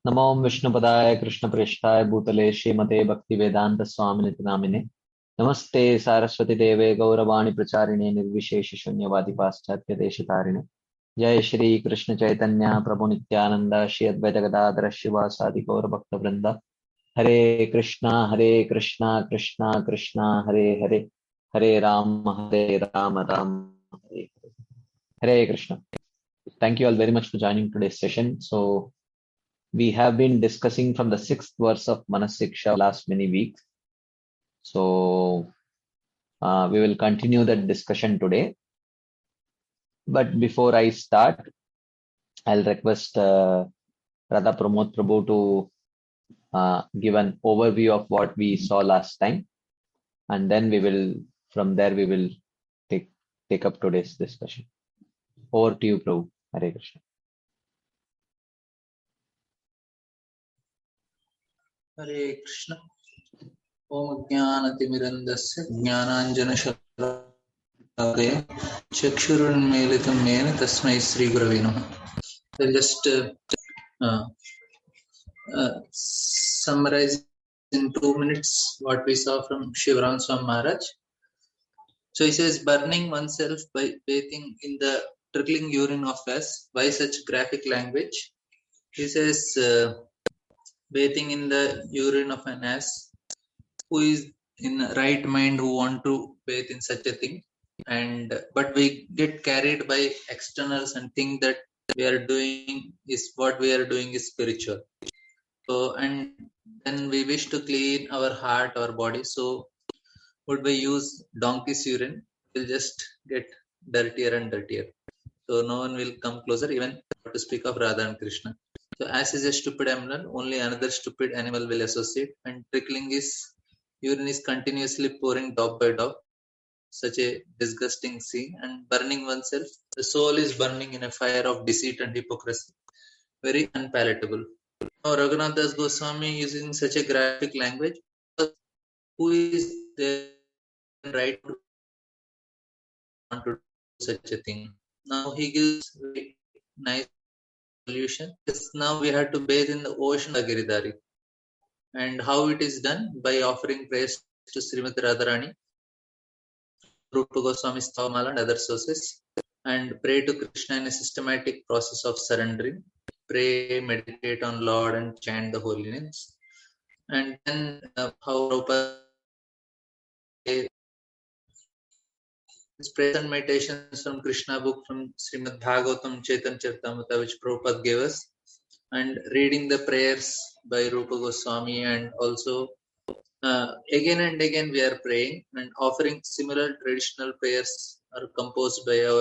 नमो विष्णुपदाय कृष्णप्रेष्ठाय भूतले श्रीमते भक्तिवेदांत स्वामिनिति नामिने नमस्ते सारस्वती देवे गौरवाणी प्रचारिणे निर्विशेष शून्यवादी पाश्चात्य देशतारिणे जय श्री कृष्ण चैतन्य प्रभु नित्यानंद श्री अद्वैत गदाधर शिवासादि गौर भक्त वृंद हरे Krishna Krishna Krishna Hare Hare Hare Ram Ram Hare Hare Krishna. Thank you all very much for joining today's session. So we have been discussing from the 6th verse of Manasiksha last many weeks. So we will continue that discussion today. But before I start, I'll request Radha Pramod Prabhu to give an overview of what we saw last time. And then from there, we will take up today's discussion. Over to you, Prabhu. Hare Krishna. हरे कृष्ण. ओम ज्ञानतिमिरन्दस्य ज्ञानाञ्जनशलाकया चक्षुरुन्मीलितं येन तस्मै श्रीगुरवे नमः. I'll just summarize in 2 minutes what we saw from Shivram Swami Maharaj. So he says, burning oneself by bathing in the trickling urine of ass. Why such graphic language? He says, bathing in the urine of an ass. Who is in right mind who want to bathe in such a thing? But we get carried by externals and think that what we are doing is spiritual. So and then we wish to clean our heart, our body. So would we use donkey's urine? We'll just get dirtier and dirtier. So no one will come closer, even to speak of Radha and Krishna. So as is a stupid animal, only another stupid animal will associate. And trickling is urine is continuously pouring drop by drop, such a disgusting scene. And burning oneself, the soul is burning in a fire of deceit and hypocrisy, very unpalatable. Now Raghunath Das Goswami using such a graphic language, who is there right to want to do such a thing? Now he gives very nice solution. Yes, now we have to bathe in the ocean of Giridhari. And how it is done? By offering praise to Srimati Radharani, Rupa Goswami Stavamala and other sources, and pray to Krishna in a systematic process of surrendering. Pray, meditate on Lord and chant the holy names. And then how Rupa prayers and meditations from Krishna book, from Srimad Bhagavatam Chaitanya Charitamrita, which Prabhupada gave us, and reading the prayers by Rupa Goswami, and also again and again we are praying and offering similar traditional prayers or compose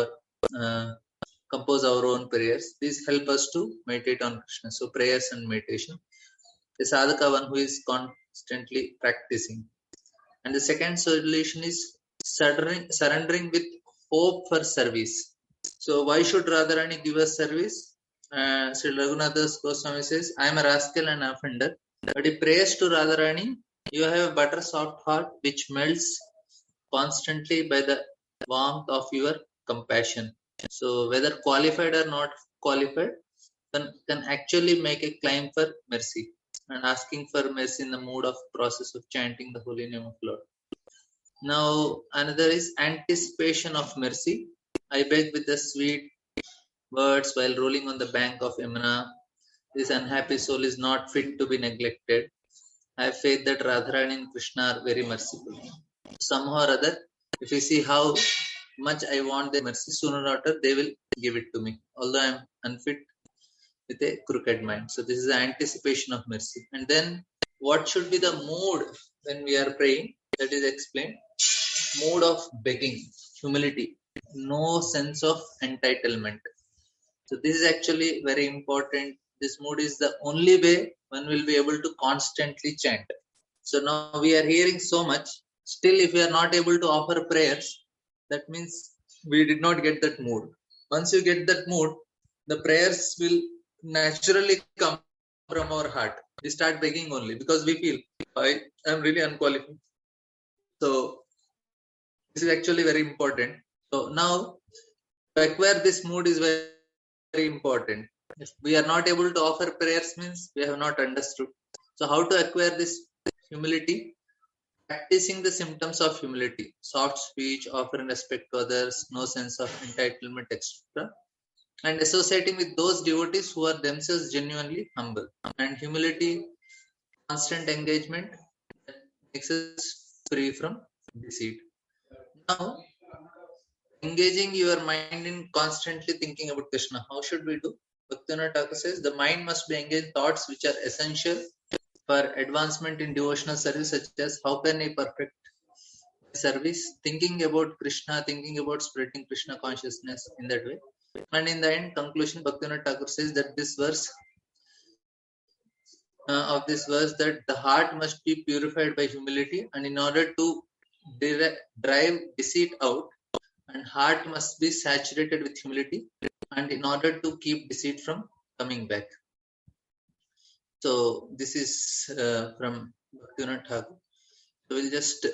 our own prayers. These help us to meditate on Krishna. So prayers and meditation. The sadhaka, one who is constantly practicing. And the second solution is surrendering with hope for service. So why should Radharani give us service? Sri Raghunath Das Goswami says, I am a rascal and offender, but he prays to Radharani, you have a butter soft heart which melts constantly by the warmth of your compassion. So whether qualified or not qualified, can actually make a claim for mercy, and asking for mercy in the mood of process of chanting the holy name of Lord. Now another is anticipation of mercy. I beg with the sweet words while rolling on the bank of Yamuna. This unhappy soul is not fit to be neglected. I have faith that Radharani and Krishna are very merciful. Somehow or other, if you see how much I want their mercy, sooner or later they will give it to me, although I am unfit with a crooked mind. So this is the anticipation of mercy. And then what should be the mood when we are praying? That is explained. Mood of begging, humility, no sense of entitlement. So this is actually very important. This mood is the only way one will be able to constantly chant. So now we are hearing so much. Still, if we are not able to offer prayers, that means we did not get that mood. Once you get that mood, the prayers will naturally come from our heart. We start begging only because we feel I am really unqualified. So this is actually very important. So now to acquire this mood is very, very important. If we are not able to offer prayers, means we have not understood. So how to acquire this humility? Practicing the symptoms of humility: soft speech, offering respect to others, no sense of entitlement, etc. And associating with those devotees who are themselves genuinely humble. And humility, constant engagement, that makes us free from deceit. Now, engaging your mind in constantly thinking about Krishna. How should we do? Bhaktivinoda Thakur says the mind must be engaged in thoughts which are essential for advancement in devotional service, such as how can I perfect service, thinking about Krishna, thinking about spreading Krishna consciousness in that way. And in the end, conclusion, Bhaktivinoda Thakur says that this verse that the heart must be purified by humility, and in order to drive deceit out, and heart must be saturated with humility, and in order to keep deceit from coming back. So this is from Bhaktivinoda Thakur. So we'll just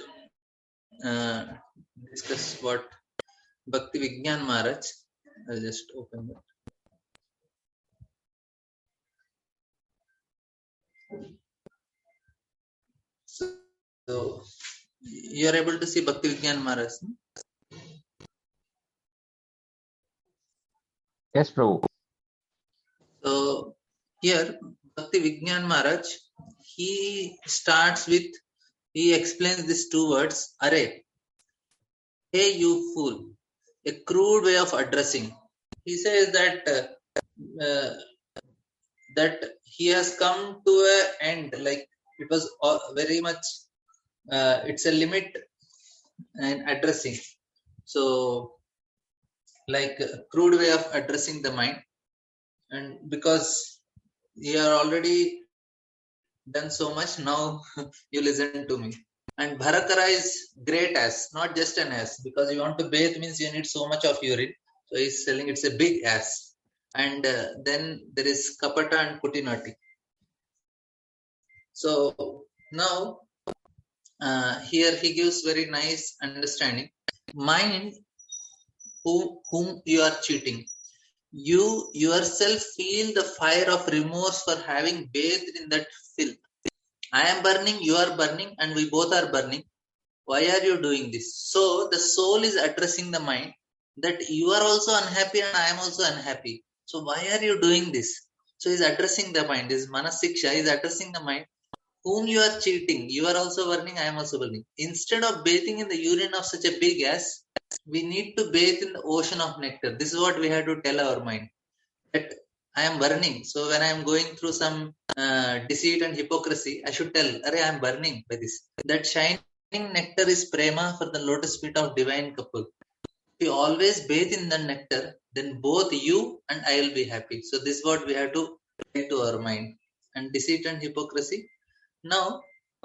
discuss what Bhakti Vigyan Maharaj. I'll just open it. So you are able to see Bhakti Vigyan Maharaj. Yes, Prabhu. So here Bhakti Vigyan Maharaj, he explains these two words, Are, hey you fool, a crude way of addressing. He says that he has come to an end, like it was very much, it's a limit in addressing. So like a crude way of addressing the mind, and because you are already done so much, now you listen to me. And Bharakara is great ass, not just an ass, because you want to bathe means you need so much of urine. So he's telling it's a big ass. And then there is Kapata and Kutinati. So now here he gives very nice understanding. Mind whom you are cheating. You yourself feel the fire of remorse for having bathed in that filth. I am burning, you are burning, and we both are burning. Why are you doing this? So the soul is addressing the mind that you are also unhappy and I am also unhappy. So why are you doing this? So he's addressing the mind. This Manasiksha is addressing the mind. Whom you are cheating, you are also burning, I am also burning. Instead of bathing in the urine of such a big ass, we need to bathe in the ocean of nectar. This is what we have to tell our mind. That I am burning. So when I am going through some deceit and hypocrisy, I should tell, Arey, I am burning by this. That shining nectar is prema for the lotus feet of divine couple. If you always bathe in the nectar, then both you and I will be happy. So this is what we have to tell to our mind. And deceit and hypocrisy. Now,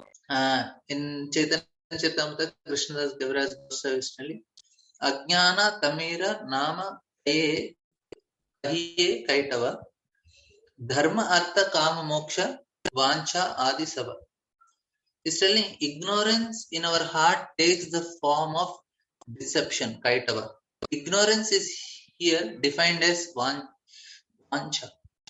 in Chaitanya Charitamrita, Krishnadas Kaviraj Goswami is telling, Ajnana Tamira Nama Kaye Kahiye Kaitava Dharma Artha Kama Moksha Vancha Adi Sabha. He's telling ignorance in our heart takes the form of deception, Kaitava. Ignorance is here defined as Vancha.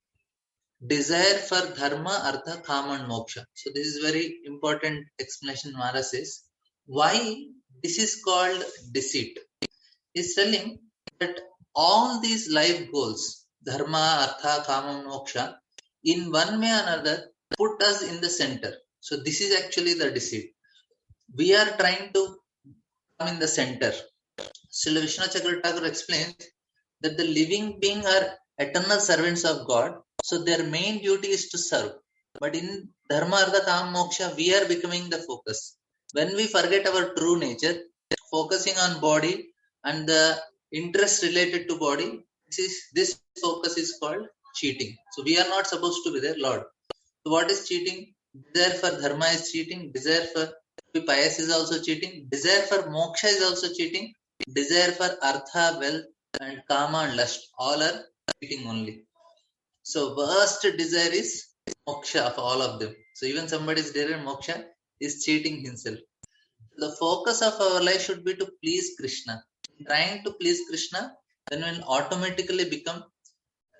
Desire for dharma, artha, kama and moksha. So this is very important explanation Mara says. Why this is called deceit? He's telling that all these life goals, dharma, artha, kama and moksha, in one way or another put us in the center. So this is actually the deceit. We are trying to come in the center. Srila Vishnu Chakra Thakur explains that the living beings are eternal servants of God. So their main duty is to serve. But in Dharma, Artha, Kama, Moksha, we are becoming the focus. When we forget our true nature, focusing on body and the interest related to body, this focus is called cheating. So we are not supposed to be there, Lord. So what is cheating? Desire for Dharma is cheating. Desire for be pious is also cheating. Desire for Moksha is also cheating. Desire for Artha, wealth and Kama and lust, all are cheating only. So worst desire is moksha of all of them. So even somebody is there in moksha is cheating himself. The focus of our life should be to please Krishna. Trying to please Krishna, then will automatically become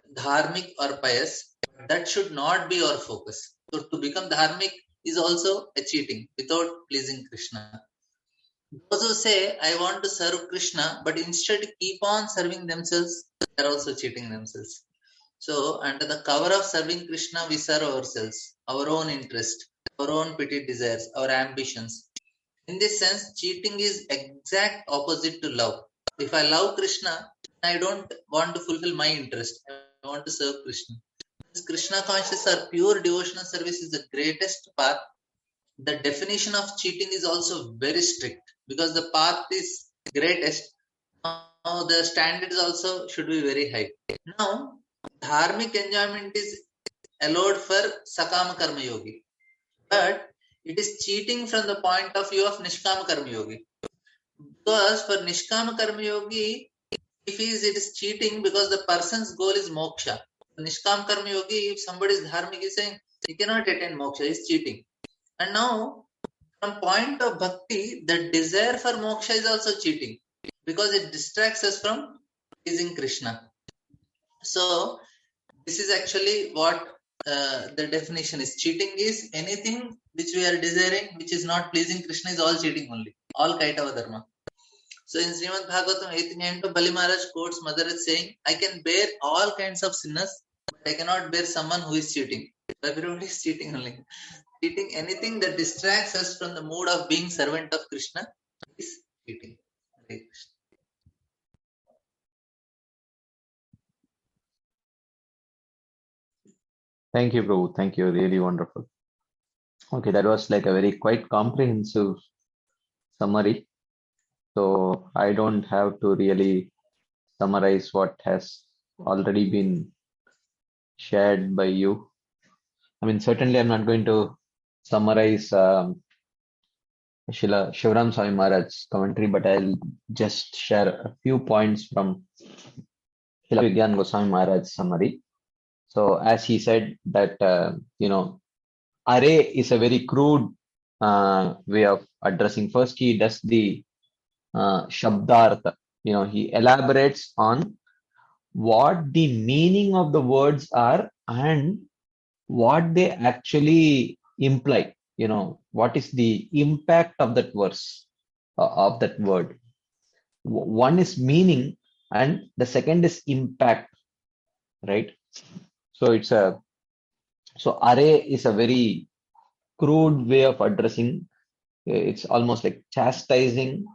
dharmic or pious, that should not be our focus. So to become dharmic is also a cheating without pleasing Krishna. Those who say, I want to serve Krishna, but instead keep on serving themselves, they are also cheating themselves. So, under the cover of serving Krishna, we serve ourselves, our own interest, our own petty desires, our ambitions. In this sense, cheating is exact opposite to love. If I love Krishna, I don't want to fulfill my interest. I want to serve Krishna. This Krishna conscious or pure devotional service is the greatest path. The definition of cheating is also very strict because the path is greatest. Now the standards also should be very high. Now, dharmic enjoyment is allowed for Sakama Karma Yogi, but it is cheating from the point of view of Nishkama Karma Yogi. Because for Nishkama Karma Yogi, if it is cheating because the person's goal is moksha. Nishkam Karma Yogi, if somebody is dharmic, is saying he cannot attain moksha, he is cheating. And now, from point of bhakti, the desire for moksha is also cheating because it distracts us from pleasing Krishna. So, this is actually what the definition is. Cheating is anything which we are desiring, which is not pleasing Krishna, is all cheating only. All Kaitava Dharma. So in Srimad Bhagavatam 8th Bali Maharaj quotes Mother as saying, I can bear all kinds of sinners, but I cannot bear someone who is cheating. Everybody is cheating only. Cheating anything that distracts us from the mood of being servant of Krishna is cheating. Hare Krishna. Thank you, Prabhu. Thank you. Really wonderful. Okay, that was like a very quite comprehensive summary. So I don't have to really summarize what has already been shared by you. I mean, certainly I'm not going to summarize Srila Shivram Swami Maharaj's commentary, but I'll just share a few points from Srila Vigyan Goswami Maharaj's summary. So as he said that, array is a very crude way of addressing. First, he does the Shabdartha. He elaborates on what the meaning of the words are and what they actually imply. What is the impact of that verse, of that word. One is meaning and the second is impact, right? So array is a very crude way of addressing. It's almost like chastising,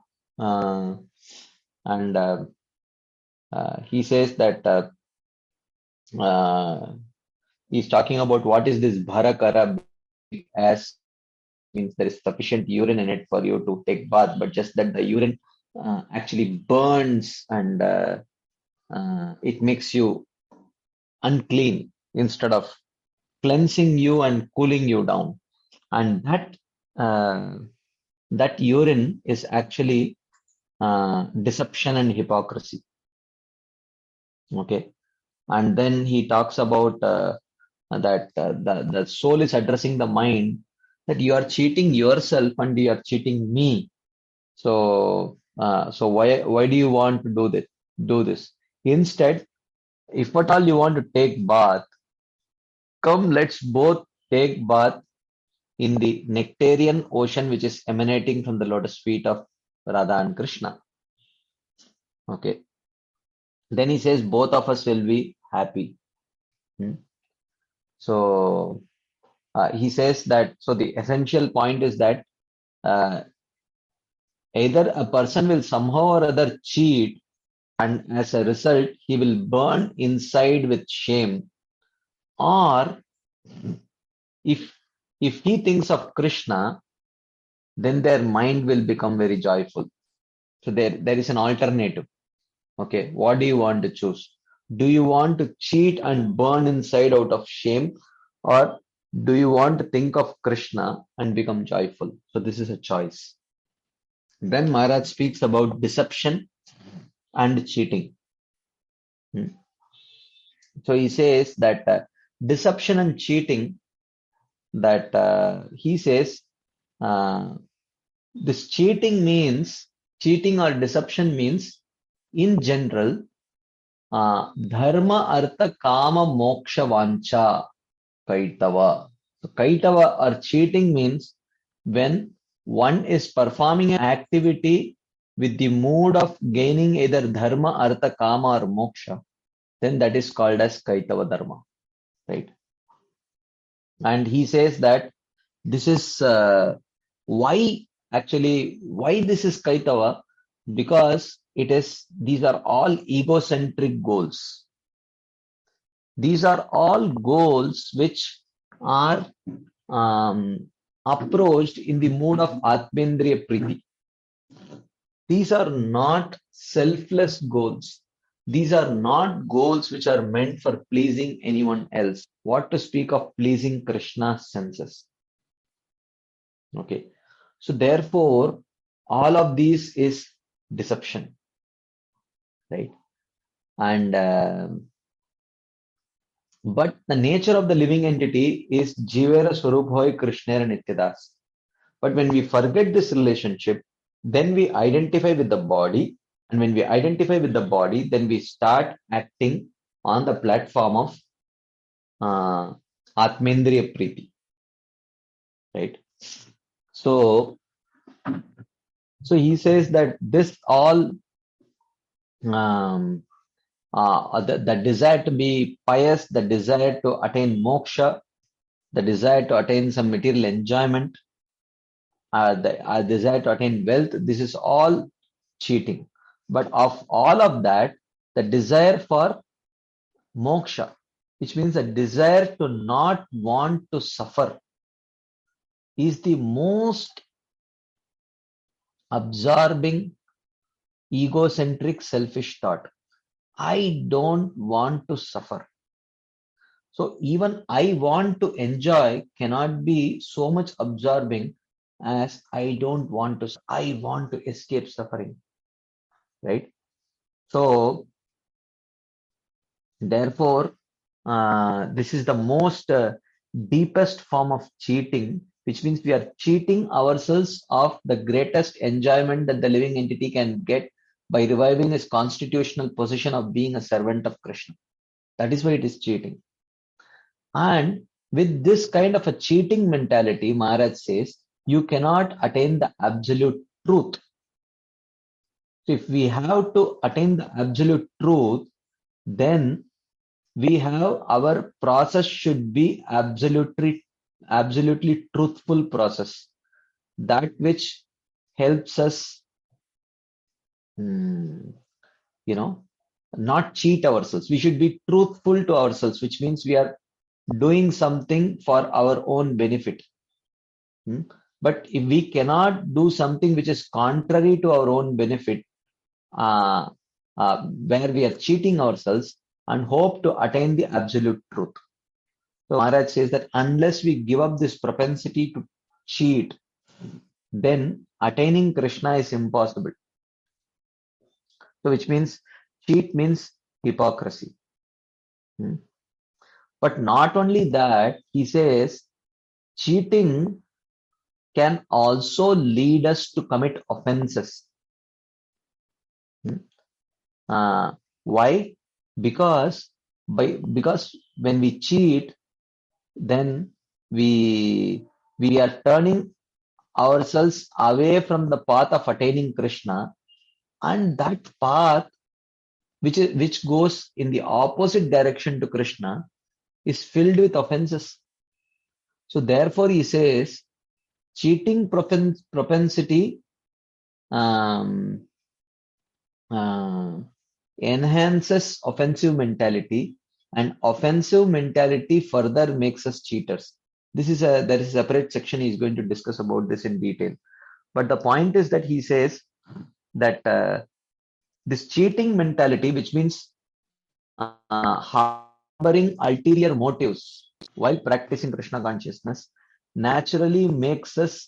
and he says that he's talking about what is this bharakara, as means there is sufficient urine in it for you to take bath, but just that the urine actually burns and it makes you unclean instead of cleansing you and cooling you down. And that urine is actually deception and hypocrisy. Okay. And then he talks about that the soul is addressing the mind, that you are cheating yourself and you are cheating me. So why do you want to do this? Instead, if at all you want to take bath, come, let's both take bath in the nectarian ocean which is emanating from the lotus feet of Radha and Krishna. Okay. Then he says both of us will be happy. So he says that, so the essential point is that either a person will somehow or other cheat, and as a result he will burn inside with shame, or if he thinks of Krishna, then their mind will become very joyful. So there is an alternative. Okay, what do you want to choose? Do you want to cheat and burn inside out of shame, or do you want to think of Krishna and become joyful? So this is a choice. Then Maharaj speaks about deception and cheating. So he says that deception and cheating, that he says this cheating or deception means, in general, dharma, artha, kama, moksha, vancha, kaitava. So kaitava or cheating means when one is performing an activity with the mood of gaining either dharma, artha, kama or moksha, then that is called as kaitava dharma, right? And he says that this is why this is kaitava, because these are all egocentric goals. These are all goals which are approached in the mood of Atmendriya Priti. These are not selfless goals. These are not goals which are meant for pleasing anyone else. What to speak of pleasing Krishna's senses? Okay. So therefore, all of these is deception, right? And but the nature of the living entity is Jivera Swaruphoy Krishnera Nityadas. But when we forget this relationship, then we identify with the body. And when we identify with the body, then we start acting on the platform of Atmendriya Priti, right? So he says that this all the desire to be pious, the desire to attain moksha, the desire to attain some material enjoyment, the desire to attain wealth, this is all cheating. But of all of that, the desire for moksha, which means the desire to not want to suffer, is the most absorbing, egocentric, selfish thought. I don't want to suffer. So even I want to enjoy cannot be so much absorbing as I don't want to, I want to escape suffering, right? So therefore, this is the most deepest form of cheating, which means we are cheating ourselves of the greatest enjoyment that the living entity can get by reviving his constitutional position of being a servant of Krishna. That is why it is cheating. And with this kind of a cheating mentality, Maharaj says, you cannot attain the absolute truth. So if we have to attain the absolute truth, then we have our process should be absolutely truthful process, that which helps us not cheat ourselves. We should be truthful to ourselves, which means we are doing something for our own benefit. But if we cannot do something which is contrary to our own benefit, where we are cheating ourselves and hope to attain the absolute truth. So Maharaj says that unless we give up this propensity to cheat, then attaining Krishna is impossible. So which means cheat means hypocrisy. But not only that, he says cheating can also lead us to commit offenses. Why? Because when we cheat, then we are turning ourselves away from the path of attaining Krishna, and that path which goes in the opposite direction to Krishna is filled with offenses. So therefore he says cheating propensity enhances offensive mentality, and offensive mentality further makes us cheaters. There is a separate section he is going to discuss about this in detail. But the point is that he says that this cheating mentality, which means harboring ulterior motives while practicing Krishna consciousness, naturally makes us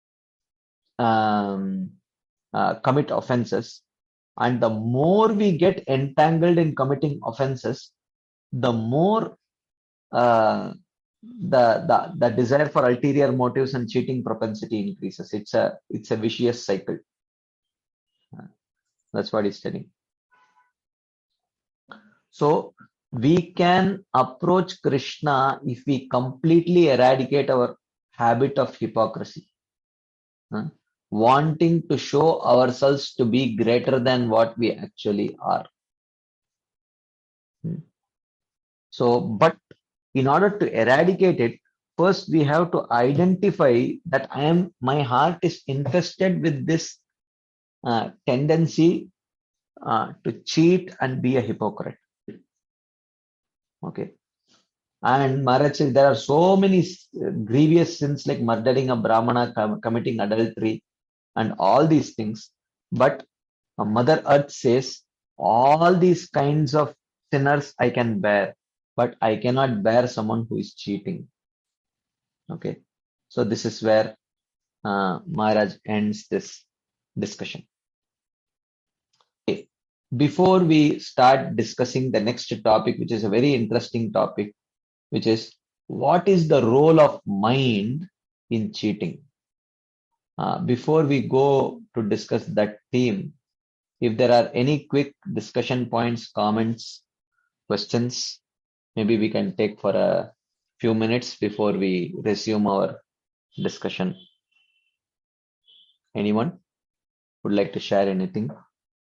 commit offenses. And the more we get entangled in committing offenses, the more the desire for ulterior motives and cheating propensity increases. It's a vicious cycle. That's what he's telling. So we can approach Krishna if we completely eradicate our habit of hypocrisy, huh? Wanting to show ourselves to be greater than what we actually are. So, but in order to eradicate it, first we have to identify that my heart is infested with this tendency to cheat and be a hypocrite. Okay. And Maharaj says there are so many grievous sins like murdering a Brahmana, committing adultery, and all these things. But Mother Earth says all these kinds of sinners I can bear, but I cannot bear someone who is cheating. Okay. So this is where Maharaj ends this discussion. Okay. Before we start discussing the next topic, which is a very interesting topic, which is what is the role of mind in cheating? Before we go to discuss that theme, if there are any quick discussion points, comments, questions, maybe we can take for a few minutes before we resume our discussion. Anyone would like to share anything?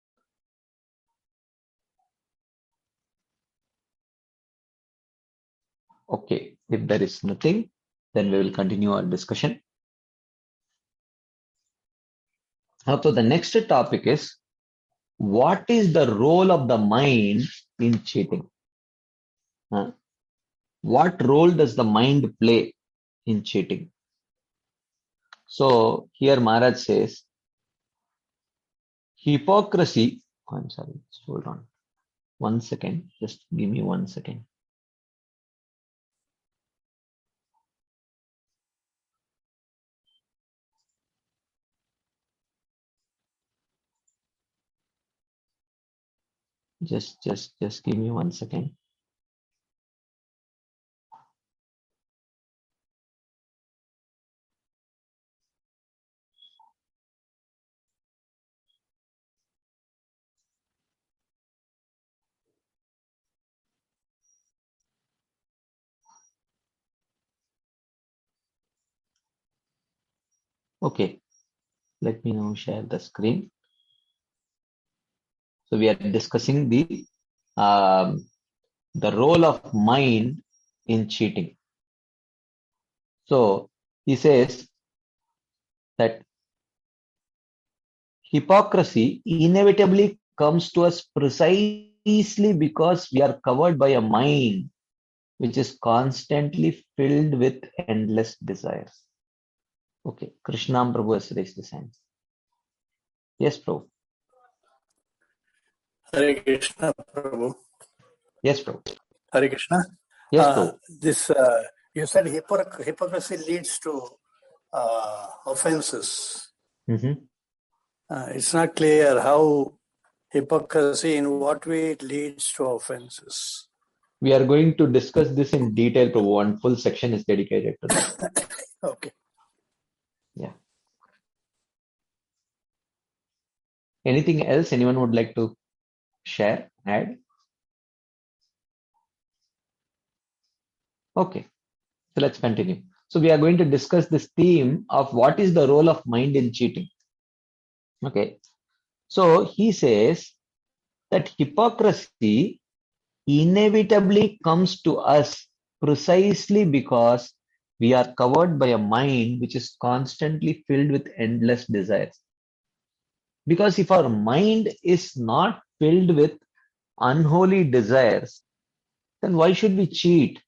Okay, if there is nothing, then we will continue our discussion. So the next topic is, what is the role of the mind in cheating? What role does the mind play in cheating? So here Maharaj says, hypocrisy, I'm sorry, hold on 1 second, just give me 1 second. Just give me 1 second. Okay, let me now share the screen. So we are discussing the role of mind in cheating. So he says that hypocrisy inevitably comes to us precisely because we are covered by a mind which is constantly filled with endless desires. Okay, Krishnam Prabhu has raised his hands. Yes, Prabhu. Hare Krishna, Prabhu. Yes, Prabhu. Hare Krishna. Yes, Prabhu. This you said hypocrisy leads to offenses. Mm-hmm. It's not clear how hypocrisy, in what way it leads to offenses. We are going to discuss this in detail, Prabhu. One full section is dedicated to that. Okay. Yeah. Anything else anyone would like to share, add? Okay, so let's continue. So we are going to discuss this theme of what is the role of mind in cheating. Okay, so he says that hypocrisy inevitably comes to us precisely because we are covered by a mind which is constantly filled with endless desires. Because if our mind is not filled with unholy desires, then why should we cheat?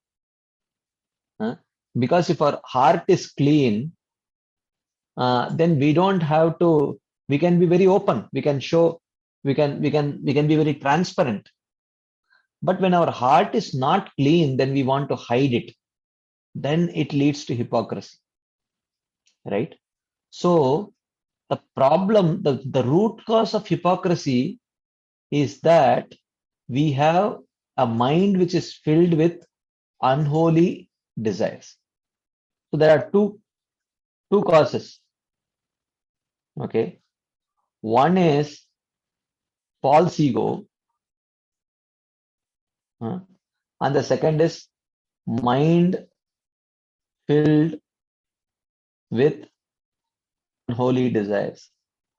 Because if our heart is clean, then we don't have to, we can be very open, we can show, we can be very transparent. But when our heart is not clean, then we want to hide it. Then it leads to hypocrisy, right? So the problem, the root cause of hypocrisy is that we have a mind which is filled with unholy desires. So there are two causes. Okay. One is false ego, And the second is mind filled with unholy desires.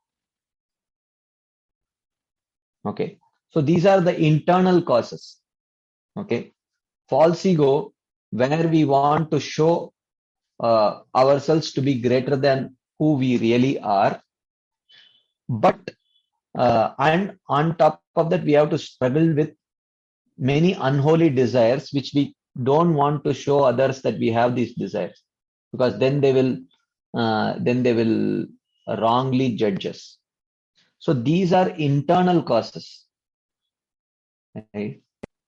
Okay. So these are the internal causes. Okay. False ego, where we want to show ourselves to be greater than who we really are. But, and on top of that, we have to struggle with many unholy desires, which we don't want to show others that we have these desires, because then they will wrongly judge us. So these are internal causes. Right?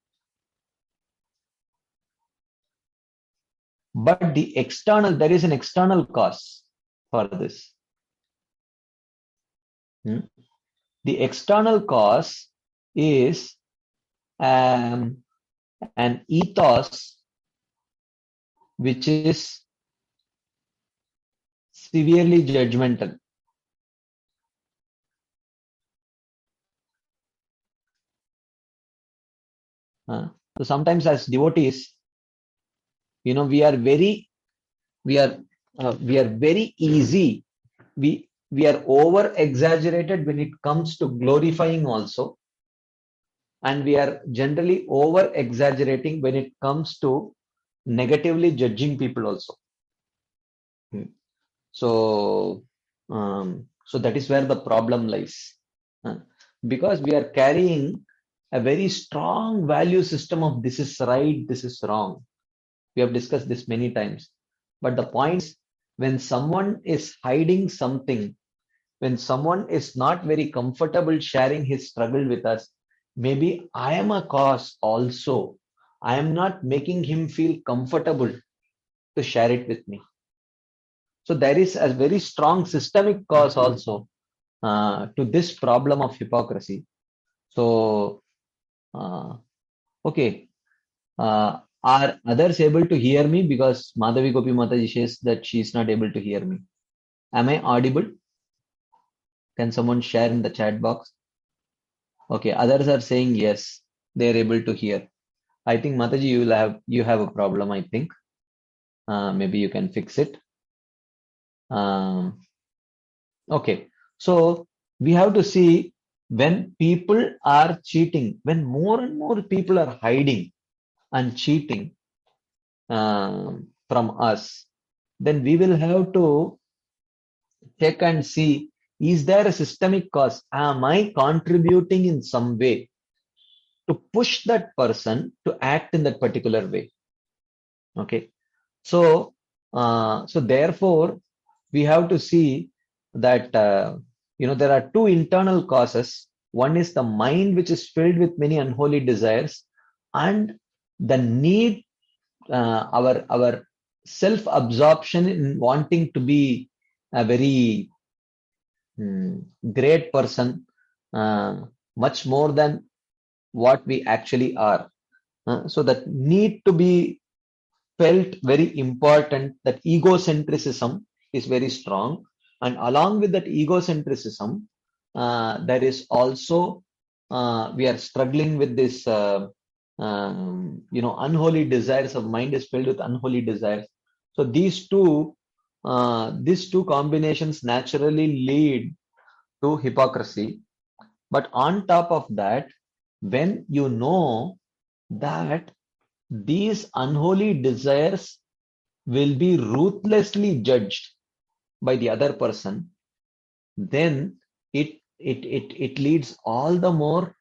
But there is an external cause for this. The external cause is an ethos which is severely judgmental. So sometimes as devotees, we are very easy. We are over exaggerated when it comes to glorifying also, and we are generally over exaggerating when it comes to negatively judging people also. So that is where the problem lies, because we are carrying a very strong value system of this is right, this is wrong. We have discussed this many times. But the point is, when someone is hiding something, when someone is not very comfortable sharing his struggle with us, maybe I am a cause also. I am not making him feel comfortable to share it with me. So there is a very strong systemic cause also to this problem of hypocrisy. So, okay. Are others able to hear me? Because Madhavi Gopi Mataji says that she is not able to hear me. Am I audible? Can someone share in the chat box? Okay, others are saying yes, they are able to hear. I think Mataji, you have a problem, I think. Maybe you can fix it. Okay, so we have to see when people are cheating, when more and more people are hiding and cheating from us, then we will have to check and see, is there a systemic cause? Am I contributing in some way to push that person to act in that particular way? Okay, so therefore we have to see that there are two internal causes. One is the mind which is filled with many unholy desires, and the need, our self-absorption in wanting to be a very great person, much more than what we actually are. So that need to be felt very important, that egocentrism is very strong. And along with that egocentrism, there is also, we are struggling with this, unholy desires. Of mind is filled with unholy desires. So these two combinations naturally lead to hypocrisy. But on top of that, when you know that these unholy desires will be ruthlessly judged by the other person, then it leads all the more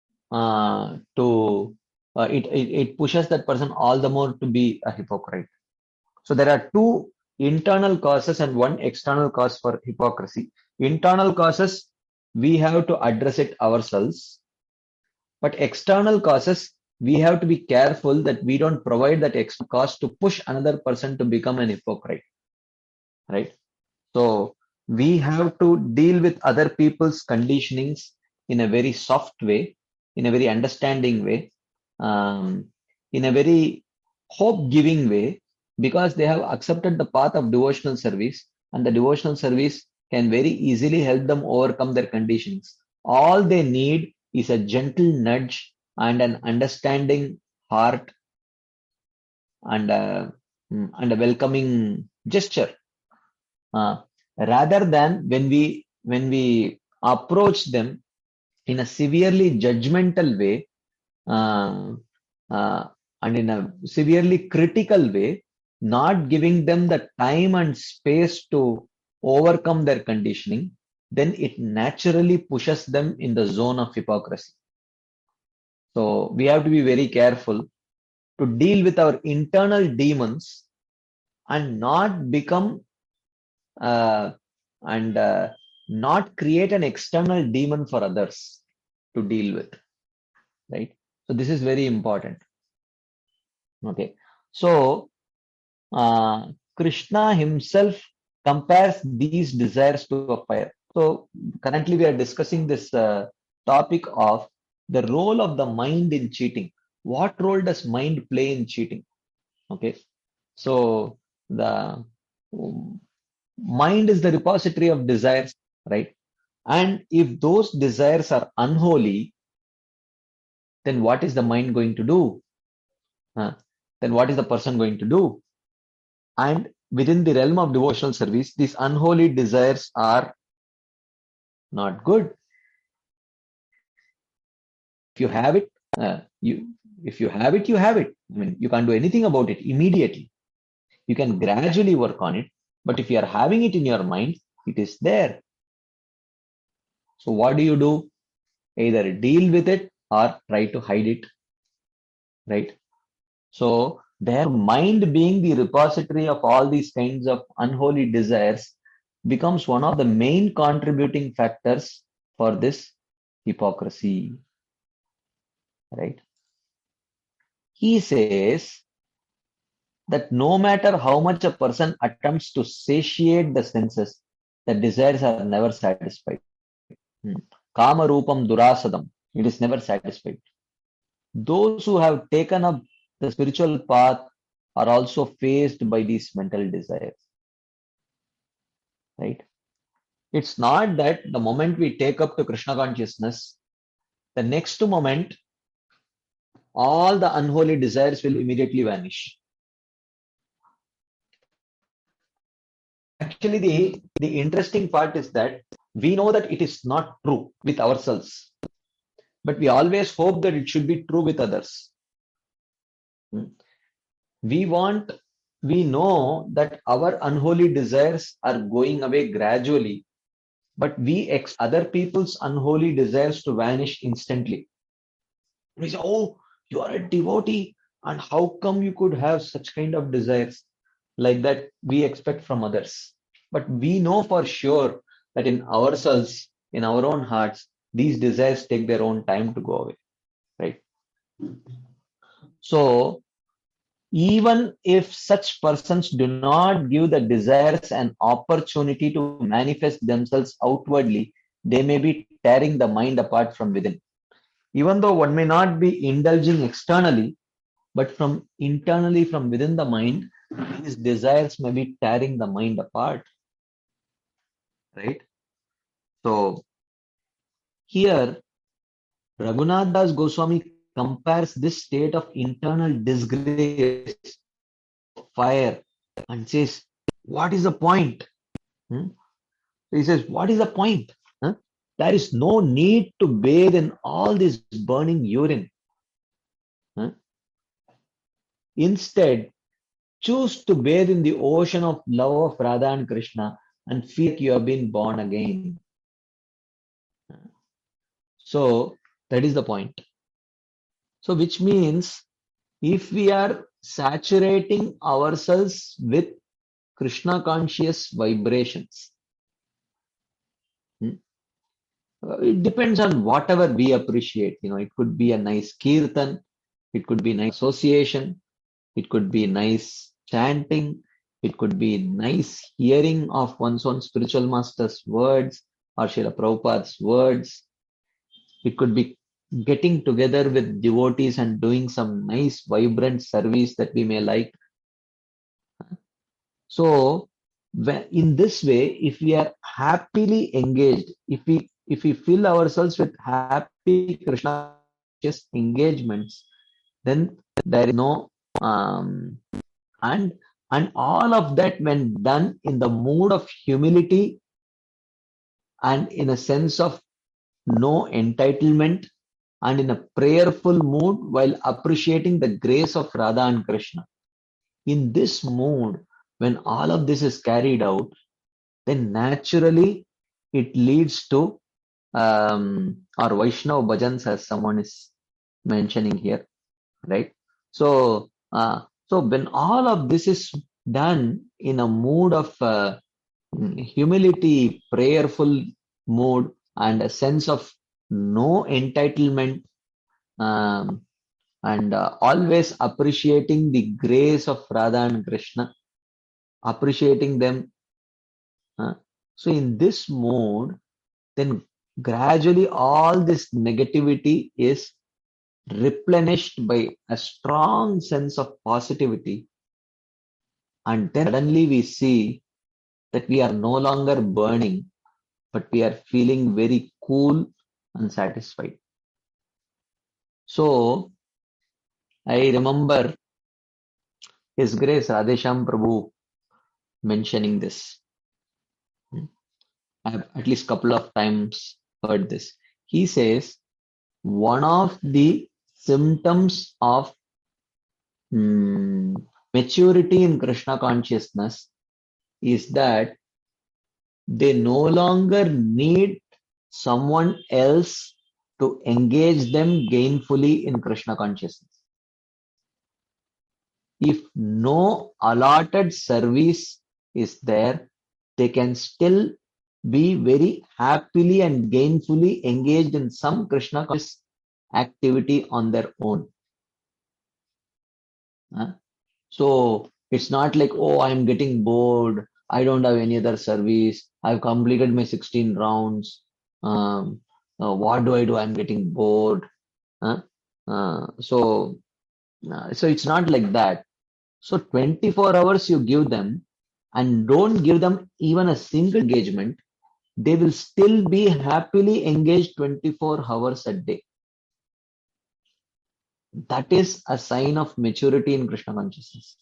it pushes that person all the more to be a hypocrite. So there are two internal causes and one external cause for hypocrisy. Internal causes, we have to address it ourselves, but external causes, we have to be careful that we don't provide that extra cause to push another person to become an hypocrite, right? So we have to deal with other people's conditionings in a very soft way, in a very understanding way, in a very hope-giving way, because they have accepted the path of devotional service, and the devotional service can very easily help them overcome their conditions. All they need is a gentle nudge and an understanding heart and a welcoming gesture, rather than when we approach them in a severely judgmental way, and in a severely critical way, not giving them the time and space to overcome their conditioning, then it naturally pushes them in the zone of hypocrisy. So we have to be very careful to deal with our internal demons and not become not create an external demon for others to deal with, right? So this is very important. Okay, so Krishna himself compares these desires to a fire. So currently we are discussing this topic of the role of the mind in cheating. What role does mind play in cheating? Okay, so the mind is the repository of desires, right? And if those desires are unholy, then what is the mind going to do? Then what is the person going to do? And within the realm of devotional service, these unholy desires are not good. If you have it, you have it. I mean, you can't do anything about it immediately. You can gradually work on it, but if you are having it in your mind, it is there. So what do? Either deal with it or try to hide it, right? So their mind being the repository of all these kinds of unholy desires becomes one of the main contributing factors for this hypocrisy, right? He says that no matter how much a person attempts to satiate the senses, the desires are never satisfied. Kama rupam durasadam, it is never satisfied. Those who have taken up the spiritual path are also faced by these mental desires, right? It's not that the moment we take up to Krishna consciousness, the next moment, all the unholy desires will immediately vanish. Actually, the interesting part is that we know that it is not true with ourselves, but we always hope that it should be true with others. We know that our unholy desires are going away gradually, but we expect other people's unholy desires to vanish instantly. We say, oh, you are a devotee, and how come you could have such kind of desires like that we expect from others? But we know for sure that in ourselves, in our own hearts, these desires take their own time to go away, right? So even if such persons do not give the desires an opportunity to manifest themselves outwardly, they may be tearing the mind apart from within. Even though one may not be indulging externally, but from internally, from within the mind, these desires may be tearing the mind apart, right? So here, Raghunath Das Goswami compares this state of internal disgrace, fire, and says, what is the point? He says, what is the point? There is no need to bathe in all this burning urine. Instead, choose to bathe in the ocean of love of Radha and Krishna and feel like you have been born again. So that is the point. So which means if we are saturating ourselves with Krishna conscious vibrations, it depends on whatever we appreciate. It could be a nice kirtan, it could be nice association, it could be nice chanting, it could be nice hearing of one's own spiritual master's words or Srila Prabhupada's words. It could be getting together with devotees and doing some nice vibrant service that we may like. So in this way, if we are happily engaged, if we fill ourselves with happy Krishna engagements, then there is no and all of that when done in the mood of humility and in a sense of no entitlement and in a prayerful mood while appreciating the grace of Radha and Krishna. In this mood, when all of this is carried out, then naturally it leads to or Vaishnava bhajans, as someone is mentioning here, right? So, so when all of this is done in a mood of humility, prayerful mood, and a sense of no entitlement, um, and always appreciating the grace of Radha and Krishna, appreciating them. So in this mood, then gradually all this negativity is replenished by a strong sense of positivity. And then suddenly we see that we are no longer burning, but we are feeling very cool and satisfied. So I remember His Grace Radhesham Prabhu mentioning this. I have at least couple of times heard this. He says one of the symptoms of maturity in Krishna consciousness is that they no longer need someone else to engage them gainfully in Krishna consciousness. If no allotted service is there, they can still be very happily and gainfully engaged in some Krishna conscious activity on their own. So it's not like, oh, I'm getting bored. I don't have any other service. I've completed my 16 rounds. What do I do? I'm getting bored. So it's not like that. So 24 hours you give them and don't give them even a single engagement, they will still be happily engaged 24 hours a day. That is a sign of maturity in Krishna consciousness.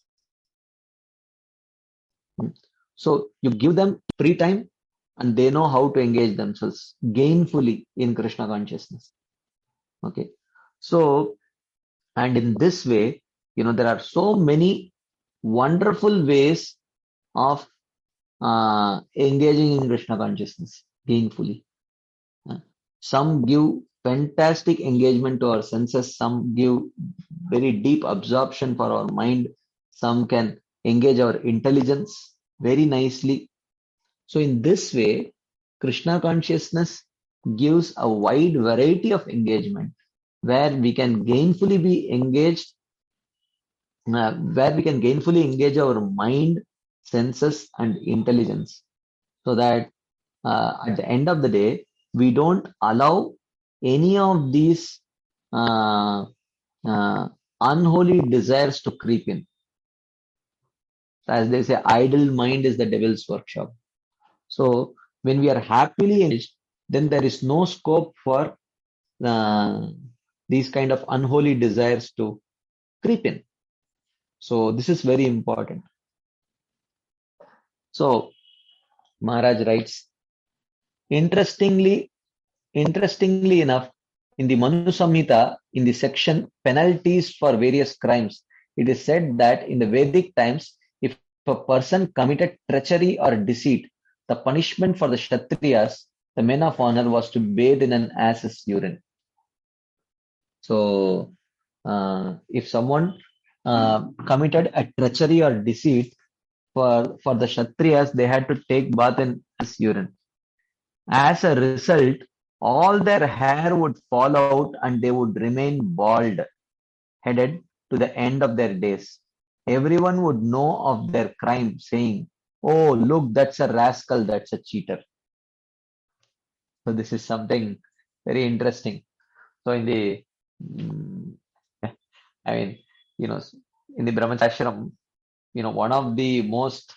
So you give them free time and they know how to engage themselves gainfully in Krishna consciousness. Okay. So, and in this way, there are so many wonderful ways of engaging in Krishna consciousness gainfully. Some give fantastic engagement to our senses, some give very deep absorption for our mind, some can engage our intelligence very nicely. So in this way, Krishna consciousness gives a wide variety of engagement where we can gainfully be engaged, where we can gainfully engage our mind, senses, and intelligence, so that at the end of the day, we don't allow any of these unholy desires to creep in. As they say, idle mind is the devil's workshop. So when we are happily engaged, then there is no scope for these kind of unholy desires to creep in. So this is very important. So Maharaj writes, interestingly enough, in the Manu Samhita, in the section penalties for various crimes, it is said that in the Vedic times, if a person committed treachery or deceit, the punishment for the Kshatriyas, the men of honor, was to bathe in an ass's urine. So, if someone committed a treachery or deceit, for the Kshatriyas, they had to take bath in ass's urine. As a result, all their hair would fall out and they would remain bald headed to the end of their days. Everyone would know of their crime, saying, "Oh, look, that's a rascal, that's a cheater." So this is something very interesting. So in the, I mean, in the Brahmacharya, one of the most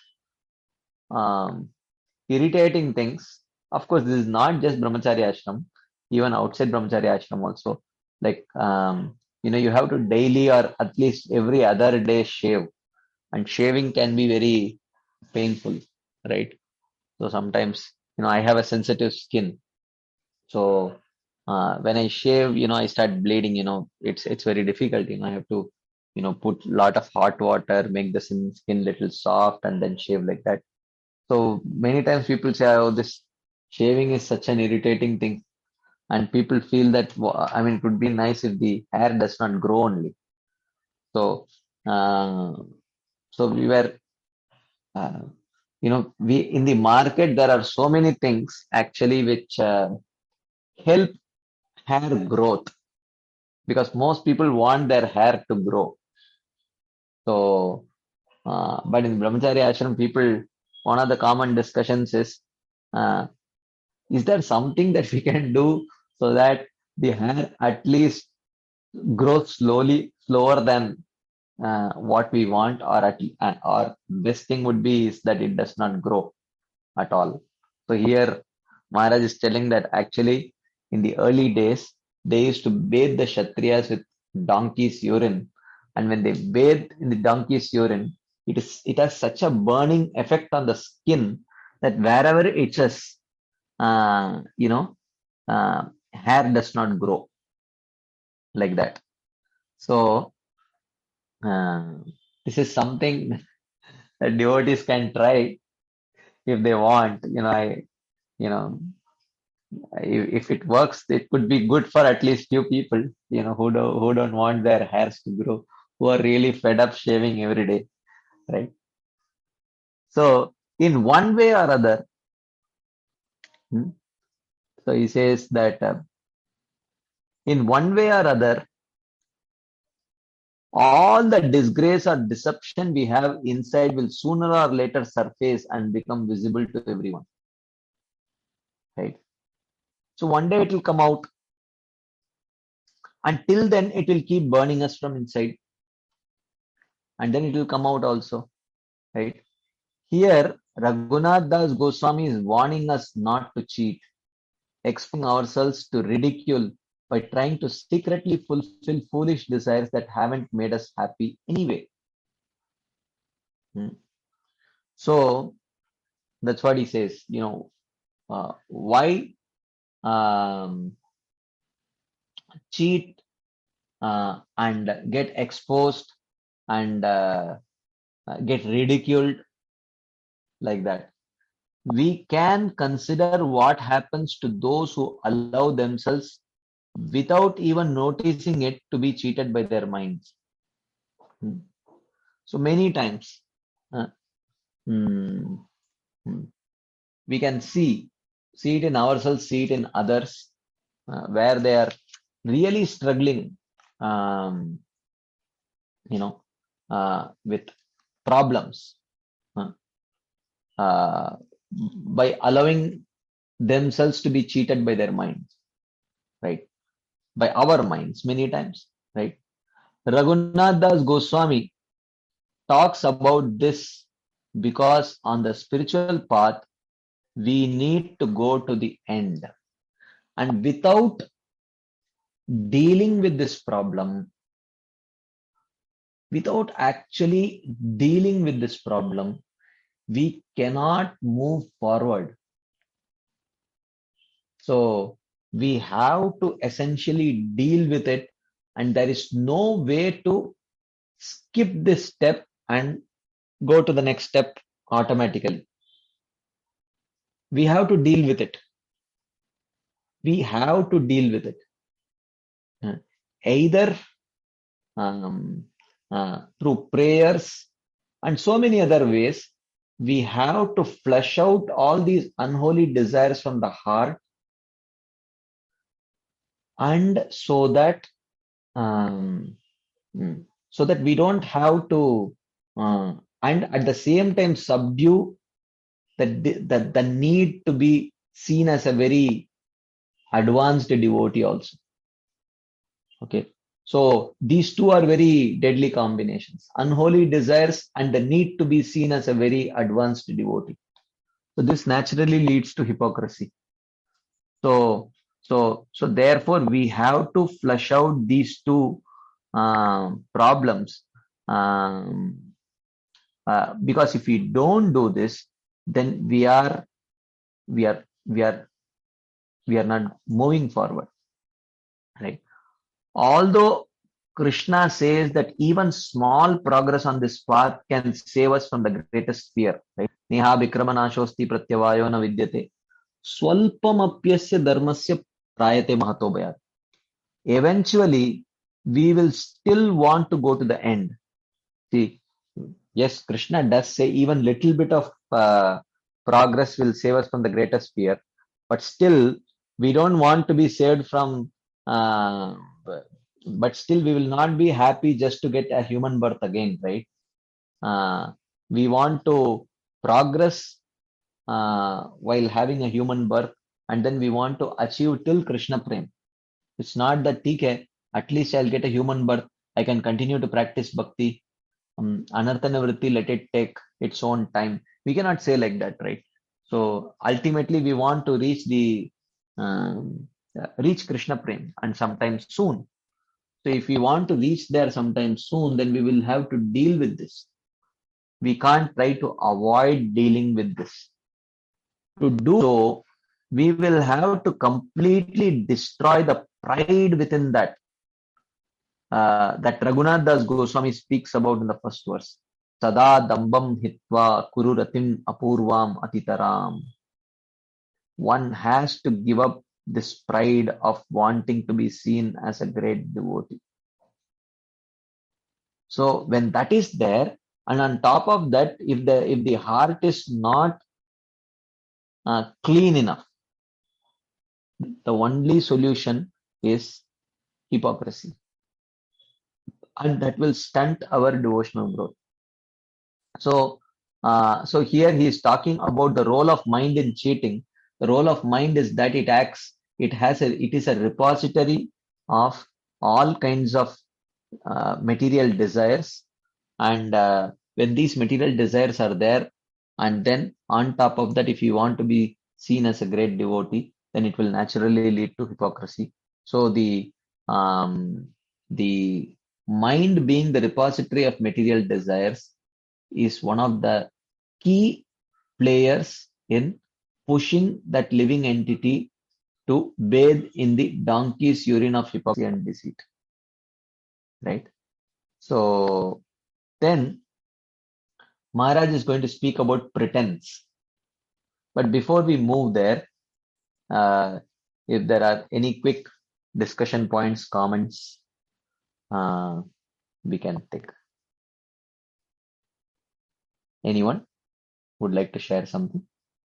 irritating things, of course, this is not just Brahmacharya ashram, even outside Brahmacharya ashram also, like, you have to daily or at least every other day shave, and shaving can be very painful, right? So sometimes, I have a sensitive skin. So when I shave, I start bleeding, it's very difficult. I have to, put lot of hot water, make the skin little soft and then shave like that. So many times people say, oh, this shaving is such an irritating thing. And people feel that, it would be nice if the hair does not grow only. So, uh, so we were, uh, we in the market, there are so many things actually which help hair growth, because most people want their hair to grow. So, but in Brahmacharya Ashram, people, one of the common discussions uh, is there something that we can do so that the hair at least grows slower than what we want, or best thing would be is that it does not grow at all. So here Maharaj is telling that actually in the early days they used to bathe the Kshatriyas with donkey's urine, and when they bathe in the donkey's urine, it has such a burning effect on the skin that wherever it itches, uh, you know, hair does not grow like that. So uh, this is something that devotees can try if they want. You know, if it works, it could be good for at least few people, who don't want their hairs to grow, who are really fed up shaving every day, right? So in one way or other, hmm, so he says that in one way or other, all the disgrace or deception we have inside will sooner or later surface and become visible to everyone, right? So one day it will come out. Until then, it will keep burning us from inside, and then it will come out also, right? Here, Raghunath Das Goswami is warning us not to cheat, exposing ourselves to ridicule by trying to secretly fulfill foolish desires that haven't made us happy anyway. So that's what he says. Why cheat and get exposed and get ridiculed like that? We can consider what happens to those who allow themselves without even noticing it to be cheated by their minds. So many times we can see it in ourselves, see it in others, where they are really struggling, with problems, by allowing themselves to be cheated by their minds, right? By our minds many times, right? Raghunath Das Goswami talks about this because on the spiritual path, we need to go to the end. And without dealing with this problem, without actually dealing with this problem, we cannot move forward. So we have to essentially deal with it, and there is no way to skip this step and go to the next step automatically. We have to deal with it. We have to deal with it. Either through prayers and so many other ways, we have to flush out all these unholy desires from the heart, and so that we don't have to, and at the same time subdue the need to be seen as a very advanced devotee also. Okay, so these two are very deadly combinations: unholy desires and the need to be seen as a very advanced devotee. So this naturally leads to hypocrisy. So therefore we have to flush out these two problems. Because if we don't do this, then we are not moving forward, right? Although Krishna says that even small progress on this path can save us from the greatest fear, right? Neha vikramanashosti pratyavayo na vidyate swalpamapyasya dharmasya prayate mahato bhayat. Eventually, we will still want to go to the end. See, yes, Krishna does say even little bit of progress will save us from the greatest fear, but still we don't want to be saved from, but still we will not be happy just to get a human birth again, right? We want to progress while having a human birth, and then we want to achieve till Krishna Prem. It's not that, okay, at least I'll get a human birth, I can continue to practice bhakti. Anartha nivritti, let it take its own time. We cannot say like that, right? So ultimately, we want to reach reach Krishna Prem, and sometime soon. So if we want to reach there sometime soon, then we will have to deal with this. We can't try to avoid dealing with this. To do so, we will have to completely destroy the pride within that. That Raghunath Das Goswami speaks about in the first verse. Sada dambam hitva kururatim apurvam atitaram. One has to give up this pride of wanting to be seen as a great devotee. So when that is there, and on top of that, if the heart is not clean enough, the only solution is hypocrisy, and that will stunt our devotional growth. So here he is talking about the role of mind in cheating. The role of mind is that it is a repository of all kinds of material desires, and when these material desires are there, and then on top of that, if you want to be seen as a great devotee, then it will naturally lead to hypocrisy. So the mind being the repository of material desires is one of the key players in pushing that living entity to bathe in the donkey's urine of hypocrisy and deceit. Right? So then Maharaj is going to speak about pretense. But before we move there, if there are any quick discussion points, comments, we can take. Anyone would like to share something?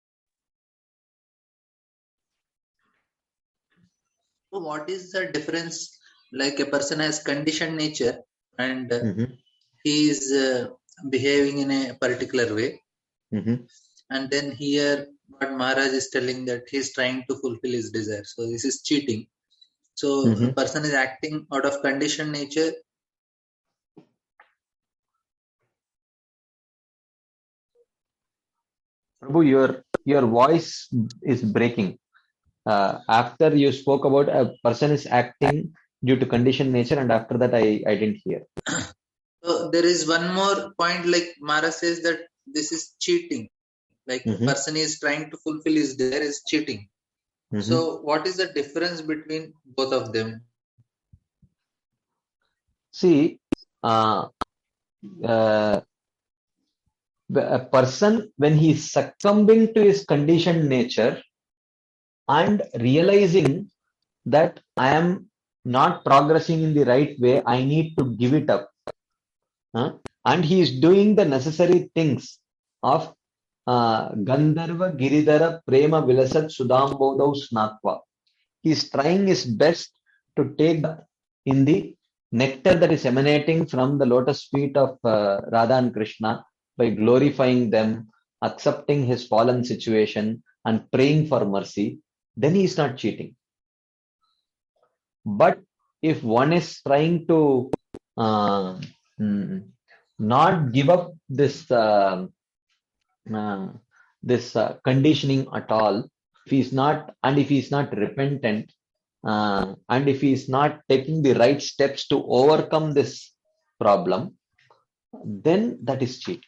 So what is the difference? Like a person has conditioned nature and he is behaving in a particular way. And then here what Maharaj is telling that he is trying to fulfill his desire. So this is cheating. So the person is acting out of conditioned nature. Prabhu, your voice is breaking. After you spoke about a person is acting due to conditioned nature, and after that I didn't hear. So there is one more point, like Maharaj says that this is cheating. Like the person is trying to fulfill his desire is cheating. So what is the difference between both of them? See, a person, when he is succumbing to his conditioned nature and realizing that I am not progressing in the right way, I need to give it up. And he is doing the necessary things of Gandharva Giridhara Prema Vilasat Sudambodau Snatva. He is trying his best to take in the nectar that is emanating from the lotus feet of Radha and Krishna by glorifying them, accepting his fallen situation and praying for mercy. Then he is not cheating. But if one is trying to not give up this conditioning at all, if he is not repentant, and if he is not taking the right steps to overcome this problem, then that is cheating.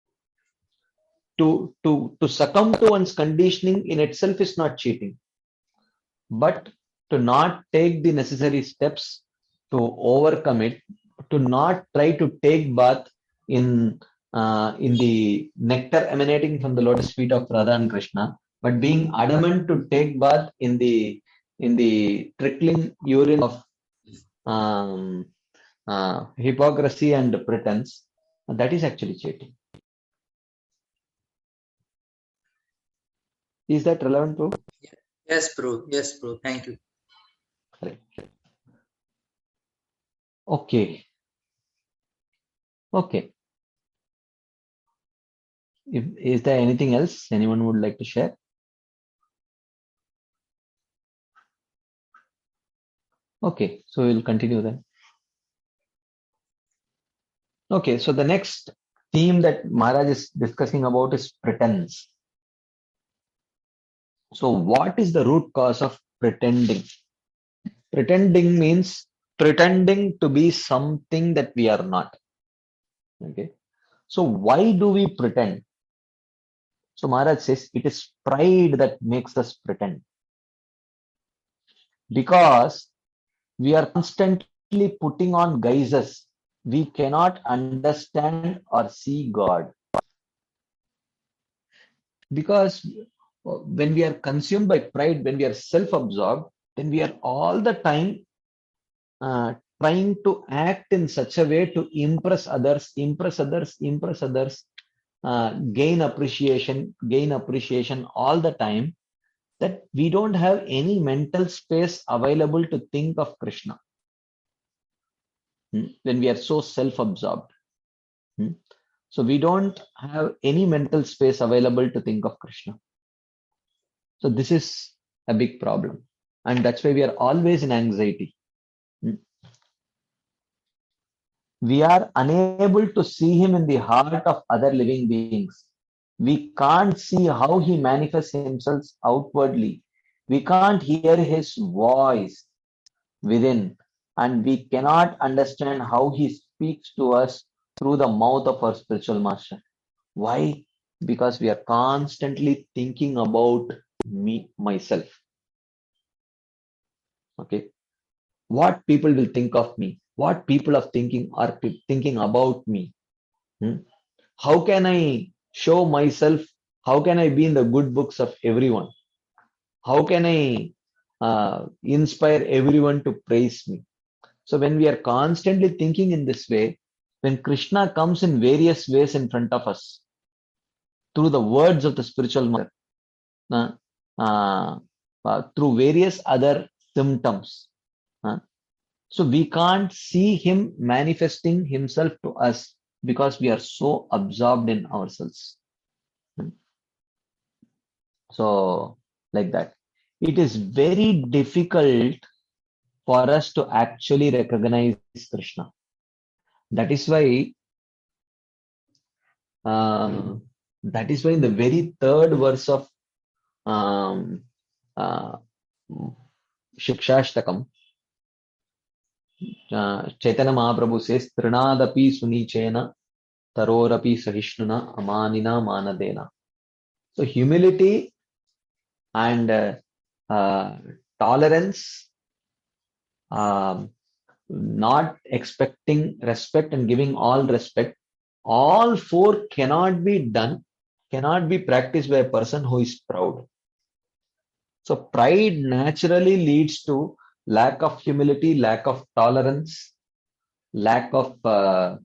To succumb to one's conditioning in itself is not cheating, but to not take the necessary steps to overcome it, to not try to take bath in the nectar emanating from the lotus feet of Radha and Krishna, but being adamant to take bath in the trickling urine of um, hypocrisy and pretense, that is actually cheating. Is that relevant, bro? Yes, bro. Yes, bro. Thank you. Correct. Okay. Okay. Is there anything else anyone would like to share? Okay, so we'll continue then. Okay, so the next theme that Maharaj is discussing about is pretense. So what is the root cause of pretending? Pretending means pretending to be something that we are not. Okay, so why do we pretend? So Maharaj says it is pride that makes us pretend, because we are constantly putting on guises. We cannot understand or see God, because when we are consumed by pride, when we are self-absorbed, then we are all the time trying to act in such a way to impress others, gain appreciation all the time, that we don't have any mental space available to think of Krishna when we are so self-absorbed. So we don't have any mental space available to think of Krishna. So this is a big problem. And that's why we are always in anxiety. We are unable to see him in the heart of other living beings. We can't see how he manifests himself outwardly. We can't hear his voice within, and we cannot understand how he speaks to us through the mouth of our spiritual master. Why? Because we are constantly thinking about me, myself. Okay. What people will think of me, what people are thinking about me. How can I show myself? How can I be in the good books of everyone? How can I inspire everyone to praise me? So when we are constantly thinking in this way, when Krishna comes in various ways in front of us, through the words of the spiritual master, through various other symptoms, so we can't see him manifesting himself to us because we are so absorbed in ourselves. So like that, it is very difficult for us to actually recognize Krishna. That is why in the very third verse of Shikshashtakam, Chaitanya Mahaprabhu says, Trinadapi Sunichena Tarorapi Sahishnuna Amanina Manadena. So humility and tolerance, not expecting respect and giving all respect, all four cannot be practiced by a person who is proud. So pride naturally leads to lack of humility, lack of tolerance, lack of the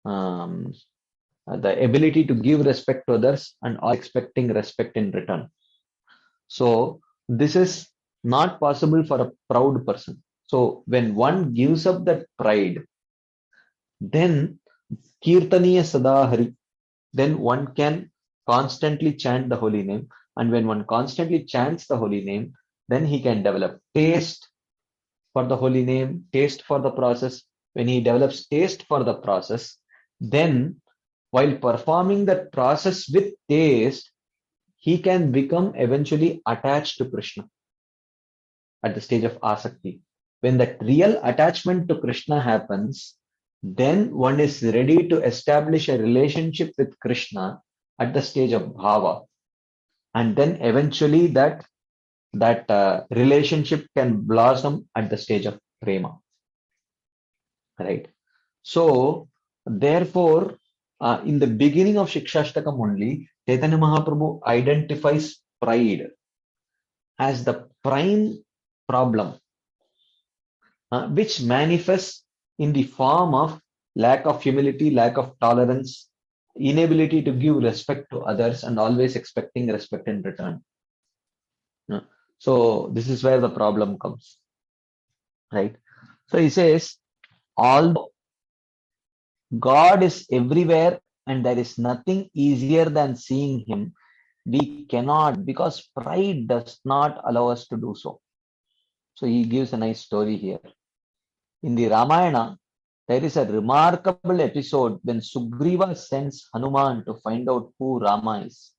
ability to give respect to others, and all expecting respect in return. So this is not possible for a proud person. So when one gives up that pride, then Kirtaniya Sadahari, then one can constantly chant the holy name. And when one constantly chants the holy name, then he can develop taste for the holy name, taste for the process. When he develops taste for the process, then while performing that process with taste, he can become eventually attached to Krishna. at the stage of asakti. When that real attachment to Krishna happens, then one is ready to establish a relationship with Krishna at the stage of bhava. And then eventually that relationship can blossom at the stage of prema. Right? So, therefore, in the beginning of Shikshashtakam only, Chaitanya Mahaprabhu identifies pride as the prime problem, which manifests in the form of lack of humility, lack of tolerance, inability to give respect to others, and always expecting respect in return. So this is where the problem comes, right? So he says, although God is everywhere and there is nothing easier than seeing him, we cannot, because pride does not allow us to do so. So he gives a nice story here. In the Ramayana, there is a remarkable episode when Sugriva sends Hanuman to find out who Rama is.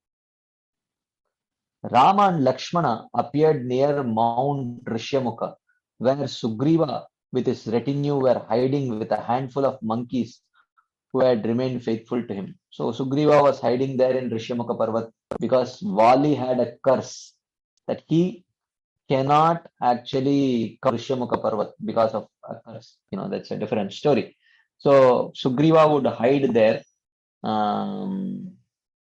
Rama and Lakshmana appeared near Mount Rishyamukha, where Sugriva with his retinue were hiding with a handful of monkeys who had remained faithful to him. So Sugriva was hiding there in Rishyamukha Parvat because Vali had a curse that he cannot actually come to Rishyamukha Parvat because of a curse. That's a different story. So Sugriva would hide there, and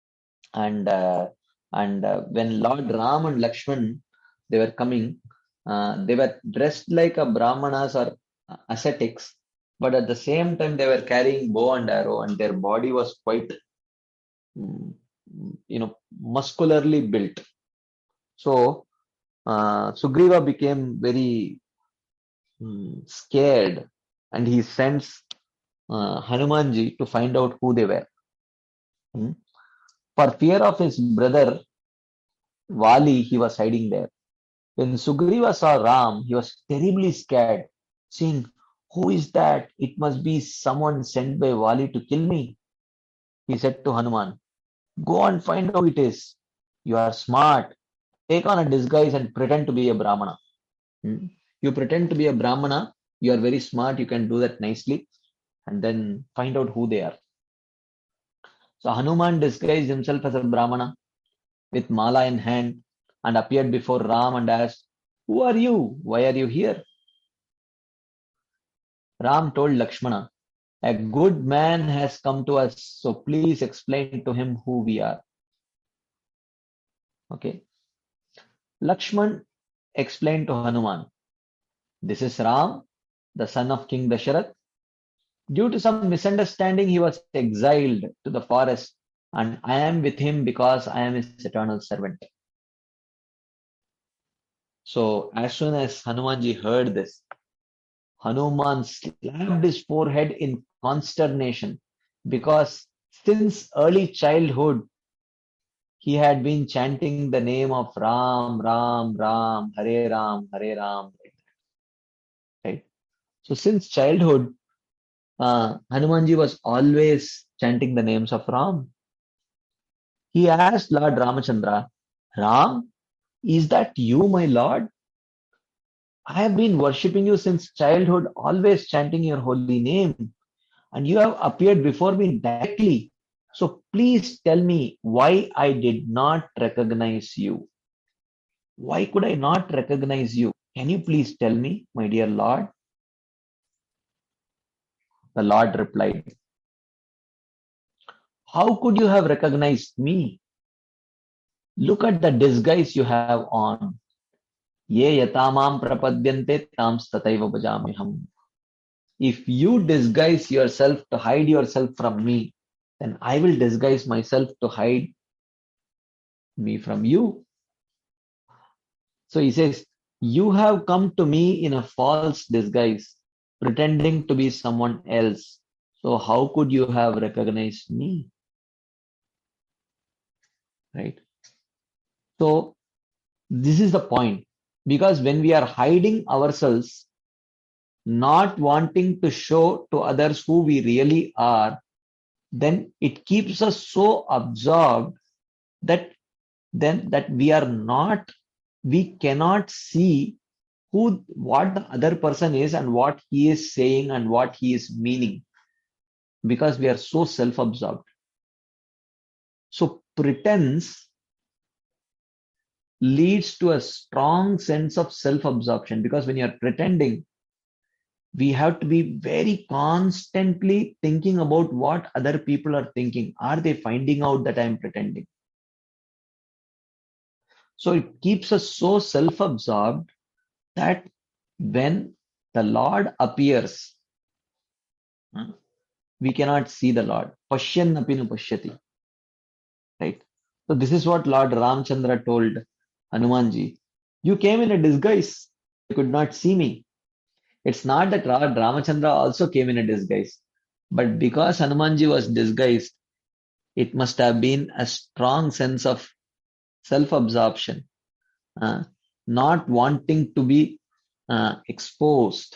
when Lord Ram and Lakshman, they were coming, they were dressed like a brahmanas or ascetics, but at the same time they were carrying bow and arrow, and their body was quite, muscularly built. So Sugriva became very scared, and he sends Hanumanji to find out who they were. For fear of his brother Vali, he was hiding there. When Sugriva saw Ram, he was terribly scared, saying, "Who is that? It must be someone sent by Vali to kill me." He said to Hanuman, "Go and find out who it is. You are smart. Take on a disguise and pretend to be a Brahmana." You pretend to be a Brahmana, you are very smart, you can do that nicely, and then find out who they are. So Hanuman disguised himself as a Brahmana with mala in hand and appeared before Ram and asked, "Who are you? Why are you here?" Ram told Lakshmana, "A good man has come to us, so please explain to him who we are." Okay. Lakshman explained to Hanuman, "This is Ram, the son of King Dasharath. Due to some misunderstanding, he was exiled to the forest, and I am with him because I am his eternal servant." So as soon as Hanumanji heard this, Hanuman slapped his forehead in consternation, because since early childhood he had been chanting the name of Ram, Ram, Ram, Hare Ram, Hare Ram. Right? So since childhood, Hanumanji was always chanting the names of Ram. He asked Lord Ramachandra, "Ram, is that you, my Lord? I have been worshipping you since childhood, always chanting your holy name, and you have appeared before me directly. So please tell me why I did not recognize you. Why could I not recognize you? Can you please tell me, my dear Lord?" The Lord replied, "How could you have recognized me? Look at the disguise you have on. Ye yatamam prapadyante tams tataiva bhajamiham. If you disguise yourself to hide yourself from me, then I will disguise myself to hide me from you." So he says, "You have come to me in a false disguise, pretending to be someone else. So how could you have recognized me?" Right? So this is the point. Because when we are hiding ourselves, not wanting to show to others who we really are, then it keeps us so absorbed that we cannot see what the other person is and what he is saying and what he is meaning, because we are so self-absorbed. So pretense leads to a strong sense of self-absorption, because when you're pretending, we have to be very constantly thinking about what other people are thinking. Are they finding out that I'm pretending? So it keeps us so self-absorbed that when the Lord appears, we cannot see the Lord. Pashyan api nu pashyati. Right? So this is what Lord Ramchandra told Hanumanji. You came in a disguise. You could not see me. It's not that Lord Ramachandra also came in a disguise, but because Hanumanji was disguised, it must have been a strong sense of self-absorption, not wanting to be exposed.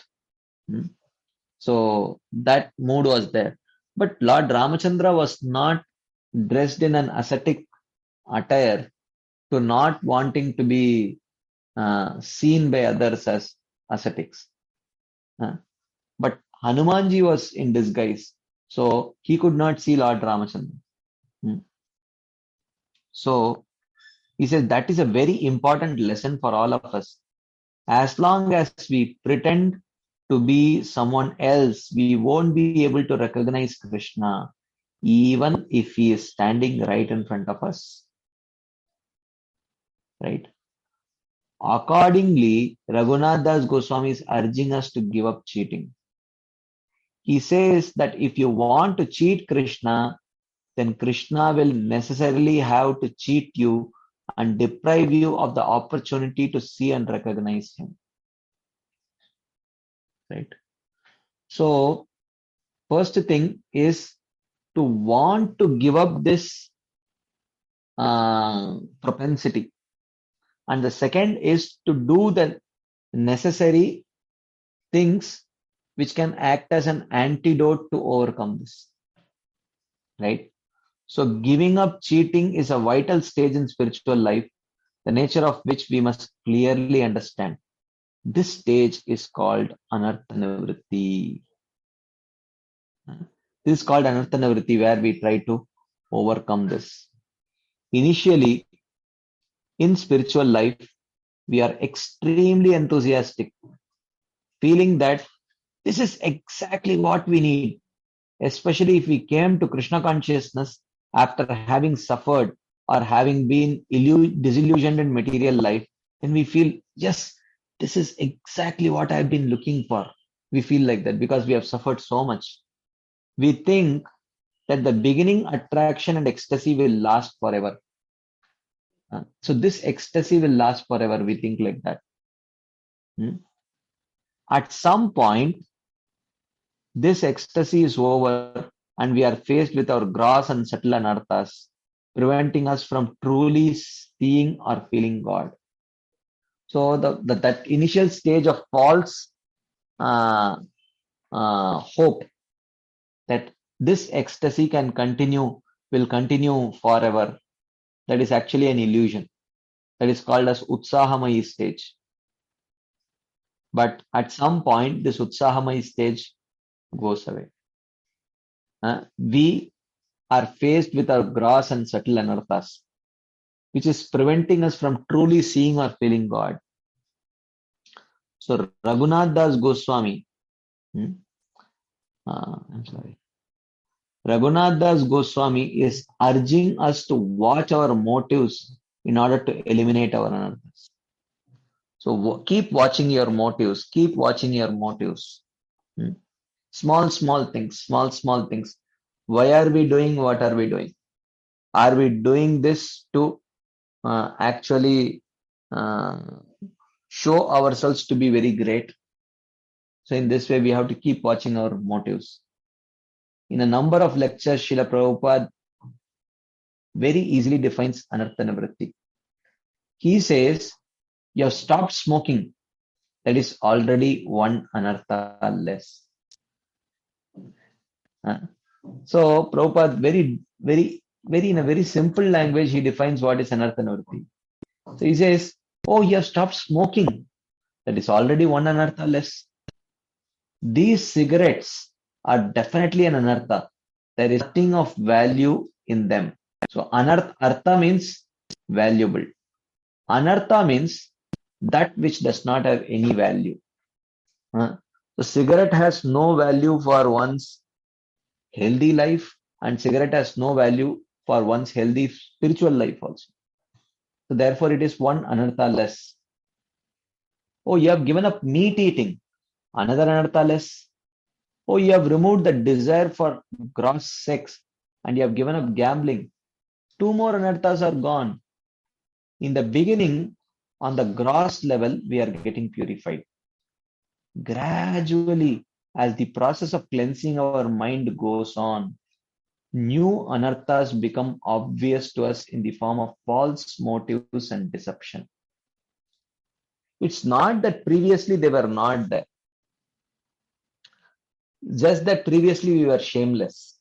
So that mood was there. But Lord Ramachandra was not dressed in an ascetic attire to not wanting to be seen by others as ascetics. But Hanumanji was in disguise, so he could not see Lord Ramachandra. So he says that is a very important lesson for all of us. As long as we pretend to be someone else, we won't be able to recognize Krishna, even if he is standing right in front of us. Right? Accordingly, Raghunath Das Goswami is urging us to give up cheating. He says that if you want to cheat Krishna, then Krishna will necessarily have to cheat you and deprive you of the opportunity to see and recognize him. Right? So, first thing is to want to give up this propensity. And the second is to do the necessary things which can act as an antidote to overcome this. Right? So giving up cheating is a vital stage in spiritual life, the nature of which we must clearly understand. This stage is called Anartha Nivritti. This is called Anartha Nivritti, where we try to overcome this. Initially, in spiritual life, we are extremely enthusiastic, feeling that this is exactly what we need, especially if we came to Krishna consciousness after having suffered or having been disillusioned in material life, then we feel, yes, this is exactly what I've been looking for. We feel like that because we have suffered so much. We think that the beginning attraction and ecstasy will last forever. So this ecstasy will last forever. We think like that. At some point, this ecstasy is over and we are faced with our gross and subtle anarthas, preventing us from truly seeing or feeling God. So that initial stage of false hope that this ecstasy will continue forever, that is actually an illusion. That is called as Utsahamayi stage. But at some point, this Utsahamayi stage goes away. We are faced with our gross and subtle anarthas, which is preventing us from truly seeing or feeling God. So Raghunath Das Goswami, Raghunath Das Goswami is urging us to watch our motives in order to eliminate our anarthas. So keep watching your motives. Keep watching your motives. Small things. Why are we doing what are we doing? Are we doing this to actually show ourselves to be very great? So in this way, we have to keep watching our motives. In a number of lectures, Srila Prabhupada very easily defines Anartha Nivritti. He says, you have stopped smoking. That is already one Anartha less. So Prabhupada very in a very simple language, he defines what is Anartha Nivritti. So he says, oh, you have stopped smoking. That is already one anartha less. These cigarettes are definitely an anartha. There is nothing of value in them. So artha means valuable. Anartha means that which does not have any value. The cigarette has no value for one's healthy life, and cigarette has no value for one's healthy spiritual life also. So therefore it is one anartha less. Oh, you have given up meat eating. Another anartha less. Oh, you have removed the desire for gross sex and you have given up gambling. Two more anarthas are gone. In the beginning, on the gross level, we are getting purified. Gradually, as the process of cleansing our mind goes on, new anarthas become obvious to us in the form of false motives and deception. It's not that previously they were not there. Just that previously we were shameless.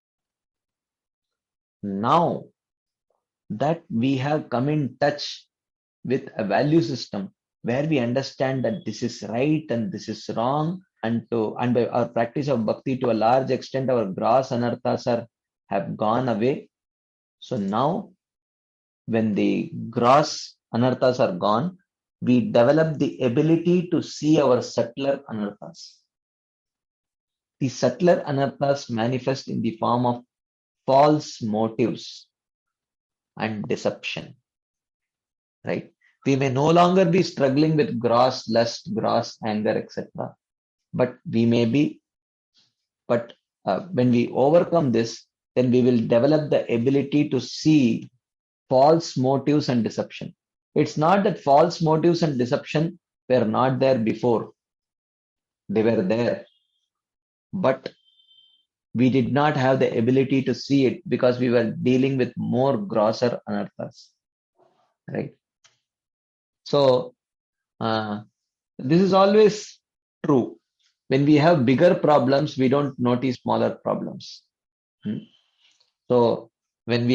Now that we have come in touch with a value system where we understand that this is right and this is wrong, and by our practice of bhakti, to a large extent our gross anarthas have gone away. So now when the gross anarthas are gone, we develop the ability to see our subtler anarthas. The subtler anarthas manifest in the form of false motives and deception, right? We may no longer be struggling with gross lust, gross anger, etc. But when we overcome this, then we will develop the ability to see false motives and deception. It's not that false motives and deception were not there before. They were there. But we did not have the ability to see it because we were dealing with more grosser anarthas, right? So this is always true. When we have bigger problems, we don't notice smaller problems. So when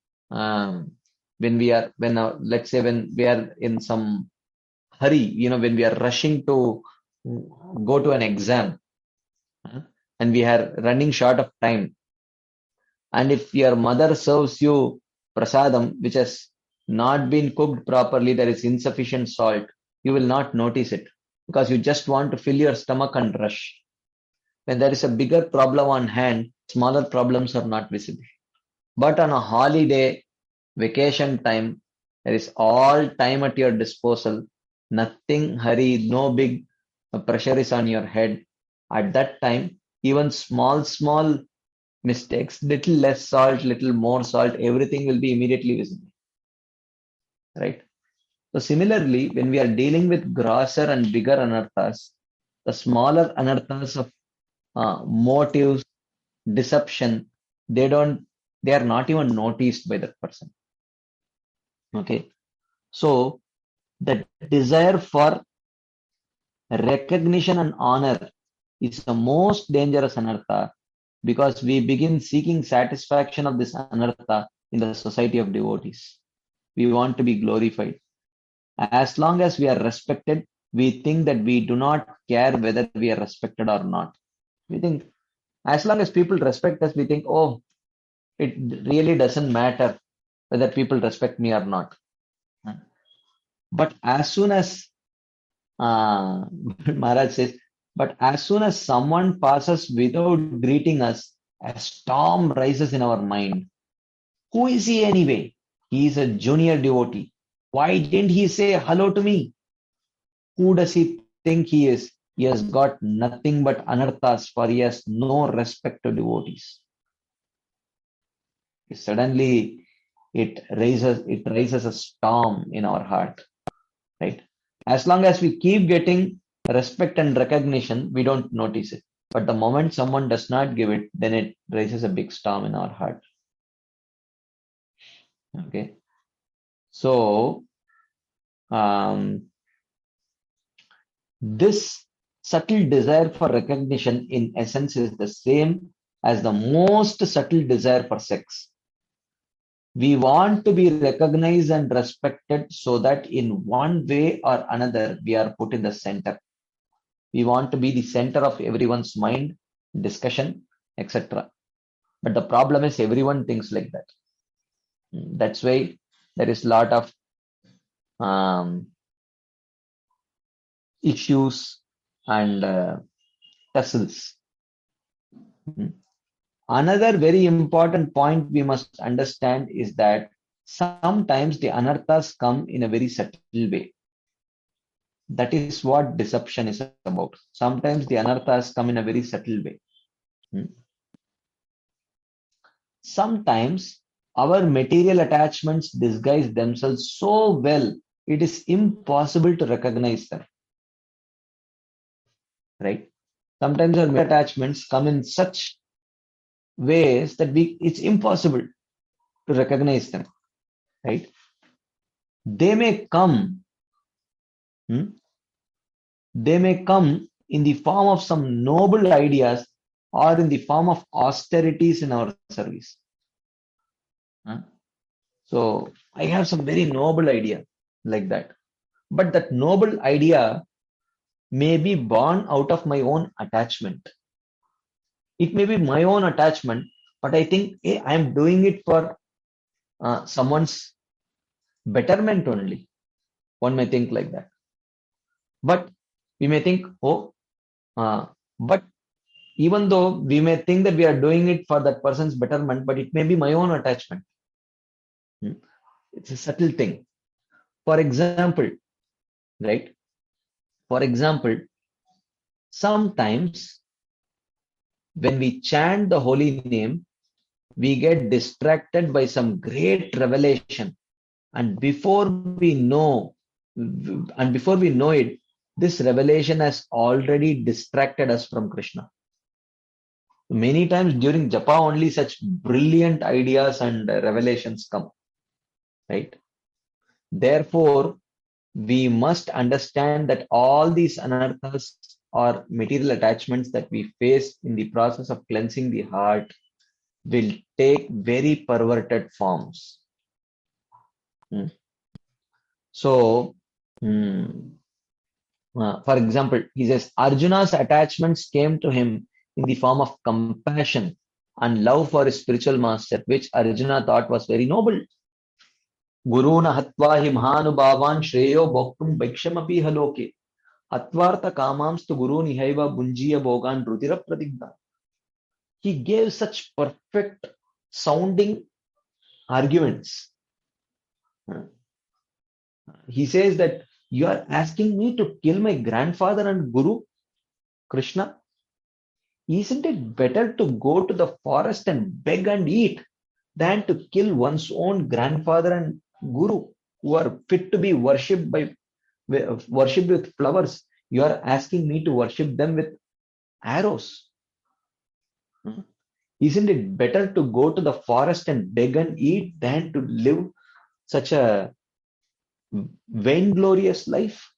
let's say when we are in some hurry, when we are rushing to go to an exam, and we are running short of time, and if your mother serves you prasadam which has not been cooked properly, there is insufficient salt, you will not notice it because you just want to fill your stomach and rush. When there is a bigger problem on hand, smaller problems are not visible. But on a holiday, vacation time, there is all time at your disposal. Nothing hurry, no big pressure is on your head. At that time, even small mistakes, little less salt, little more salt, everything will be immediately visible. Right? So similarly, when we are dealing with grosser and bigger anarthas, the smaller anarthas of motives, deception, they are not even noticed by that person. Okay. So the desire for recognition and honor is the most dangerous anartha because we begin seeking satisfaction of this anartha in the society of devotees. We want to be glorified. As long as we are respected, we think that we do not care whether we are respected or not. We think as long as people respect us, we think, oh, it really doesn't matter whether people respect me or not. But as soon as Maharaj says, but as soon as someone passes without greeting us, a storm rises in our mind. Who is he anyway? He is a junior devotee. Why didn't he say hello to me? Who does he think he is? He has got nothing but anarthas, for he has no respect to devotees. Suddenly, it raises a storm in our heart, right? As long as we keep getting respect and recognition, we don't notice it. But the moment someone does not give it, then it raises a big storm in our heart. Okay. So, this subtle desire for recognition in essence is the same as the most subtle desire for sex. We want to be recognized and respected so that in one way or another, we are put in the center. We want to be the center of everyone's mind, discussion, etc. But the problem is everyone thinks like that. That's why there is a lot of issues and tussles. Another very important point we must understand is that sometimes the anarthas come in a very subtle way. That is what deception is about. Sometimes the anarthas come in a very subtle way. Sometimes our material attachments disguise themselves so well, it is impossible to recognize them. Right? Sometimes our attachments come in such ways that it's impossible to recognize them. Right? They may come in the form of some noble ideas or in the form of austerities in our service. So I have some very noble idea like that. But that noble idea may be born out of my own attachment. It may be my own attachment, but I think, hey, I'm doing it for someone's betterment only. One may think like that. But we may think, but even though we may think that we are doing it for that person's betterment, but it may be my own attachment. It's a subtle thing. For example, right? For example, sometimes when we chant the holy name, we get distracted by some great revelation. And before we know it, this revelation has already distracted us from Krishna. Many times during japa only such brilliant ideas and revelations come. Right? Therefore, we must understand that all these anarthas or material attachments that we face in the process of cleansing the heart will take very perverted forms. So, for example, he says, Arjuna's attachments came to him in the form of compassion and love for his spiritual master, which Arjuna thought was very noble. Guruna hatva hi mahanubhavan shreyo bhoktum bhikshamapi haloke atvartha kamamstu guru nihaiva bunjiya bhogan rudira pradigna. He gave such perfect sounding arguments. He says that you are asking me to kill my grandfather and guru, Krishna. Isn't it better to go to the forest and beg and eat than to kill one's own grandfather and guru who are fit to be worshipped with flowers? You are asking me to worship them with arrows. Isn't it better to go to the forest and beg and eat than to live such a vainglorious life?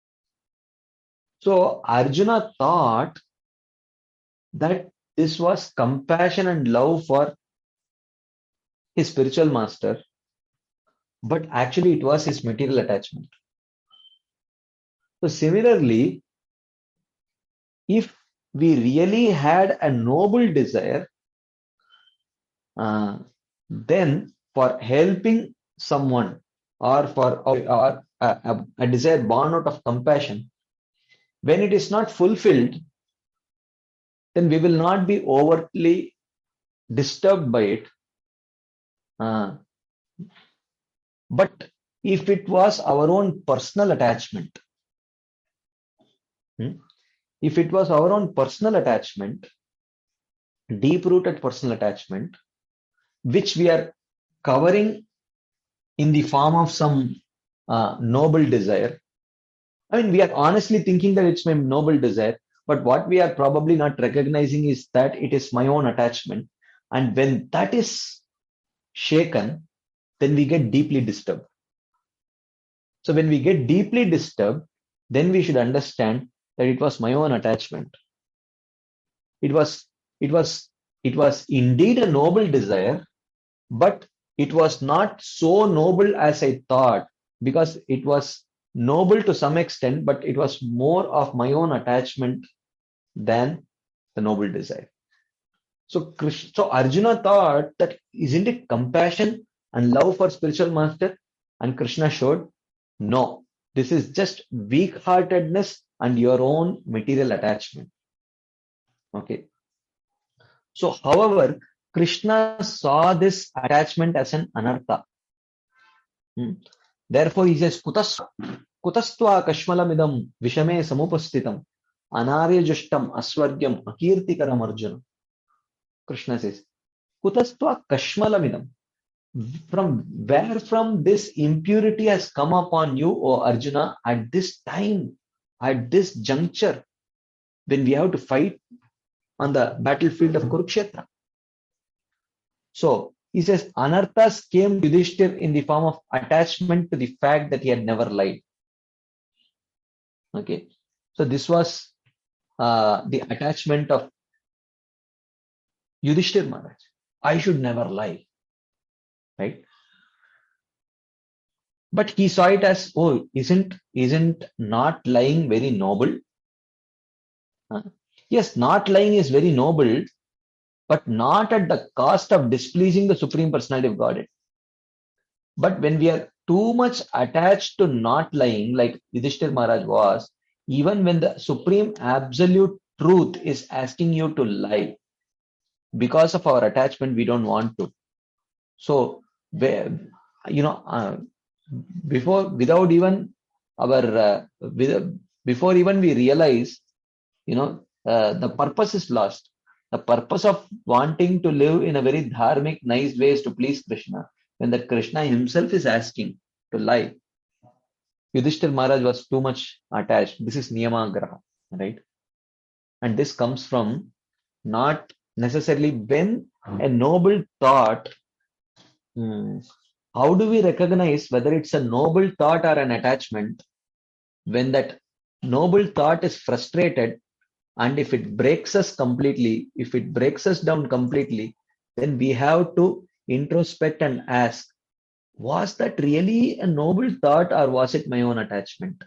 So Arjuna thought that this was compassion and love for his spiritual master, but actually it was his material attachment. So similarly, if we really had a noble desire, then for helping someone or for a desire born out of compassion, when it is not fulfilled, then we will not be overtly disturbed by it. But if it was our own personal attachment, deep-rooted personal attachment, which we are covering in the form of some noble desire. I mean, we are honestly thinking that it's my noble desire, but what we are probably not recognizing is that it is my own attachment. And when that is shaken, then we get deeply disturbed. So when we get deeply disturbed, then we should understand that it was my own attachment. It was indeed a noble desire, but it was not so noble as I thought, because it was noble to some extent, but it was more of my own attachment than the noble desire. So Arjuna thought that, isn't it compassion and love for spiritual master? And Krishna showed, no, this is just weak-heartedness and your own material attachment. Okay. So, however, Krishna saw this attachment as an anartha. Therefore, he says, kutastva kashmalamidam vishame samupastitam anarya jushtam aswargyam akirtikaram Arjuna. Krishna says, kutastva kashmalamidam. From this impurity has come upon you, O Arjuna, at this time, at this juncture, when we have to fight on the battlefield of Kurukshetra. So he says, anarthas came to Yudhishthir in the form of attachment to the fact that he had never lied. Okay, so this was the attachment of Yudhishthir Maharaj. I should never lie. Right? But he saw it as, oh, isn't not lying very noble? Yes, not lying is very noble, but not at the cost of displeasing the Supreme Personality of Godhead. But when we are too much attached to not lying, like Yudhishthir Maharaj was, even when the Supreme Absolute Truth is asking you to lie, because of our attachment, we don't want to. So, before even we realize, the purpose is lost. The purpose of wanting to live in a very dharmic, nice way is to please Krishna. When that Krishna himself is asking to lie, Yudhishthir Maharaj was too much attached. This is Niyamagraha, right? And this comes from not necessarily when a noble thought. How do we recognize whether it's a noble thought or an attachment? When that noble thought is frustrated, and if it breaks us completely, if it breaks us down completely, then we have to introspect and ask, was that really a noble thought or was it my own attachment?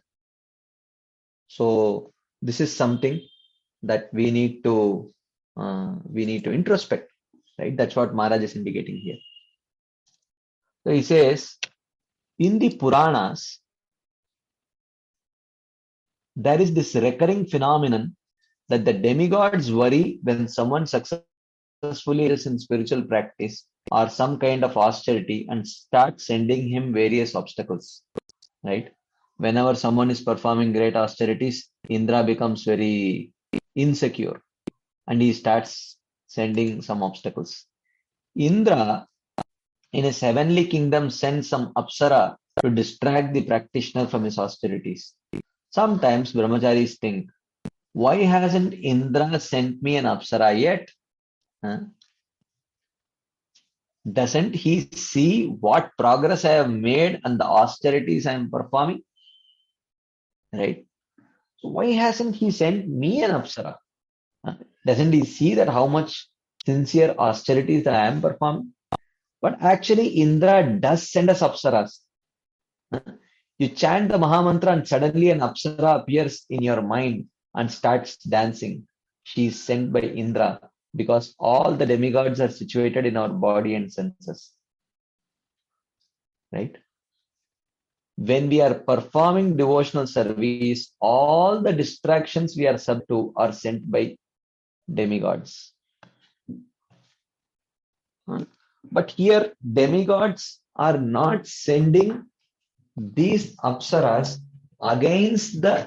So this is something that we need to introspect, right? That's what Maharaj is indicating here. So he says, in the Puranas, there is this recurring phenomenon that the demigods worry when someone successfully is in spiritual practice or some kind of austerity and start sending him various obstacles, right? Whenever someone is performing great austerities, Indra becomes very insecure and he starts sending some obstacles. Indra, in his heavenly kingdom, sends some apsara to distract the practitioner from his austerities. Sometimes brahmacharis think, why hasn't Indra sent me an apsara yet? Doesn't he see what progress I have made and the austerities I am performing? Right? So why hasn't he sent me an apsara? Doesn't he see that how much sincere austerities that I am performing? But actually, Indra does send us apsaras. You chant the Mahamantra and suddenly an apsara appears in your mind and starts dancing. She is sent by Indra because all the demigods are situated in our body and senses. Right? When we are performing devotional service, all the distractions we are sub to are sent by demigods. But here, demigods are not sending these apsaras against the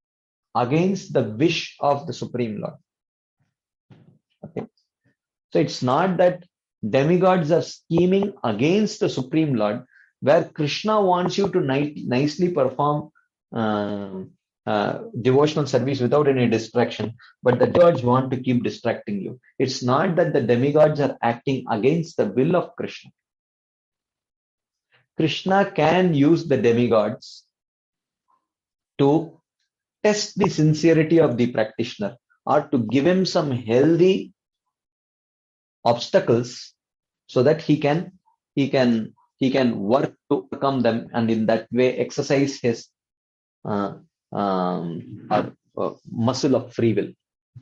wish of the Supreme Lord. Okay. So it's not that demigods are scheming against the Supreme Lord, where Krishna wants you to nicely perform devotional service without any distraction, but the demigods want to keep distracting you. It's not that the demigods are acting against the will of Krishna. Krishna can use the demigods to test the sincerity of the practitioner or to give him some healthy obstacles so that he can he can work to overcome them, and in that way exercise his uh, muscle of free will.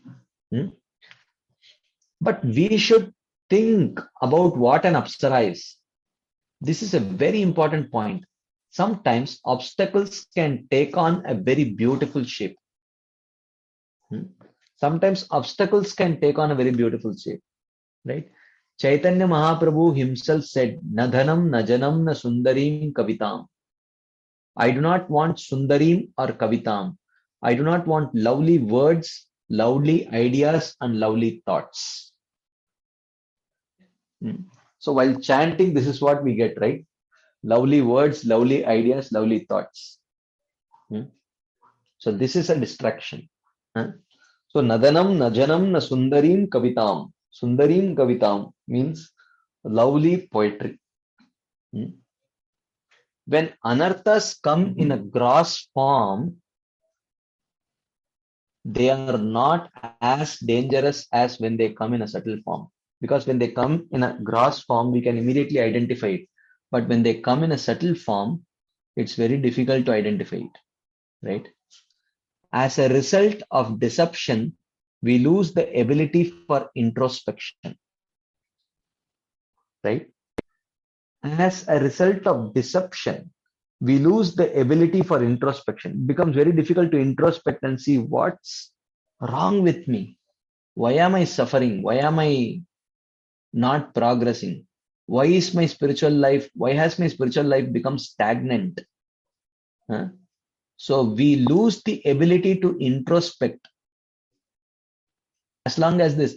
But we should think about what an apsara is. This is a very important point. Sometimes obstacles can take on a very beautiful shape. Sometimes obstacles can take on a very beautiful shape, right? Chaitanya Mahaprabhu himself said, "Na dhanam, na janam, na sundarim kavitam." I do not want sundarim or kavitam. I do not want lovely words, lovely ideas, and lovely thoughts. So while chanting, this is what we get, right? Lovely words, lovely ideas, lovely thoughts. So this is a distraction. So nadanam, najanam, na sundarim kavitam. Sundarim kavitam means lovely poetry. When anarthas come in a gross form, they are not as dangerous as when they come in a subtle form. Because when they come in a gross form, we can immediately identify it. But when they come in a subtle form, it's very difficult to identify it, right? As a result of deception, we lose the ability for introspection, right? As a result of deception, we lose the ability for introspection. It becomes very difficult to introspect and see what's wrong with me. Why am I suffering? Why am I not progressing? Why has my spiritual life become stagnant? So we lose the ability to introspect as long as this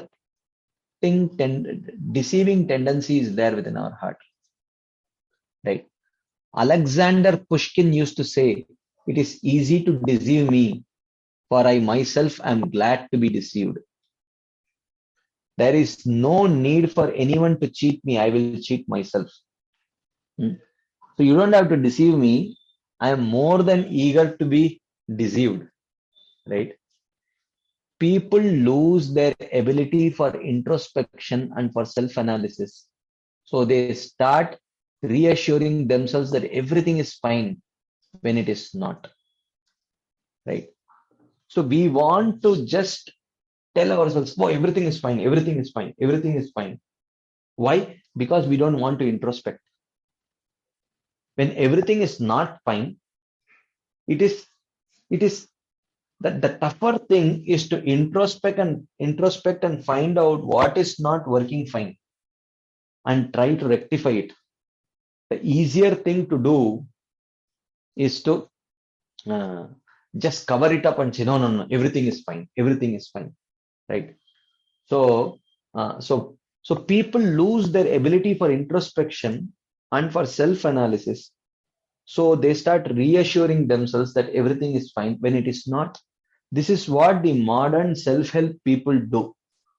deceiving tendency is there within our heart, right? Alexander Pushkin used to say, "It is easy to deceive me, for I myself am glad to be deceived. There is no need for anyone to cheat me. I will cheat myself." So you don't have to deceive me. I am more than eager to be deceived, right? People lose their ability for introspection and for self-analysis. So they start reassuring themselves that everything is fine when it is not, right? So we want to just tell ourselves, "Oh, everything is fine, everything is fine, everything is fine." Why? Because we don't want to introspect. When everything is not fine, it is that the tougher thing is to introspect and find out what is not working fine and try to rectify it. The easier thing to do is to just cover it up and say, no, everything is fine, right? So people lose their ability for introspection and for self-analysis. So they start reassuring themselves that everything is fine when it is not. This is what the modern self-help people do.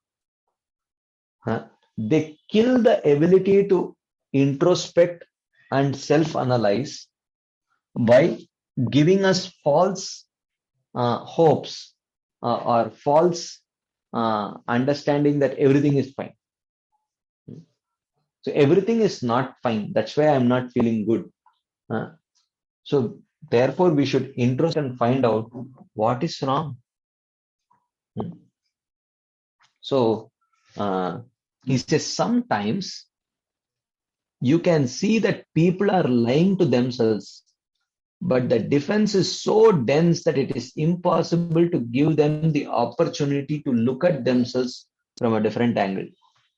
They kill the ability to introspect and self-analyze by giving us false hopes or false understanding that everything is fine. So everything is not fine. That's why I'm not feeling good. So therefore, we should introspect and find out what is wrong. So he says sometimes you can see that people are lying to themselves, but the defense is so dense that it is impossible to give them the opportunity to look at themselves from a different angle.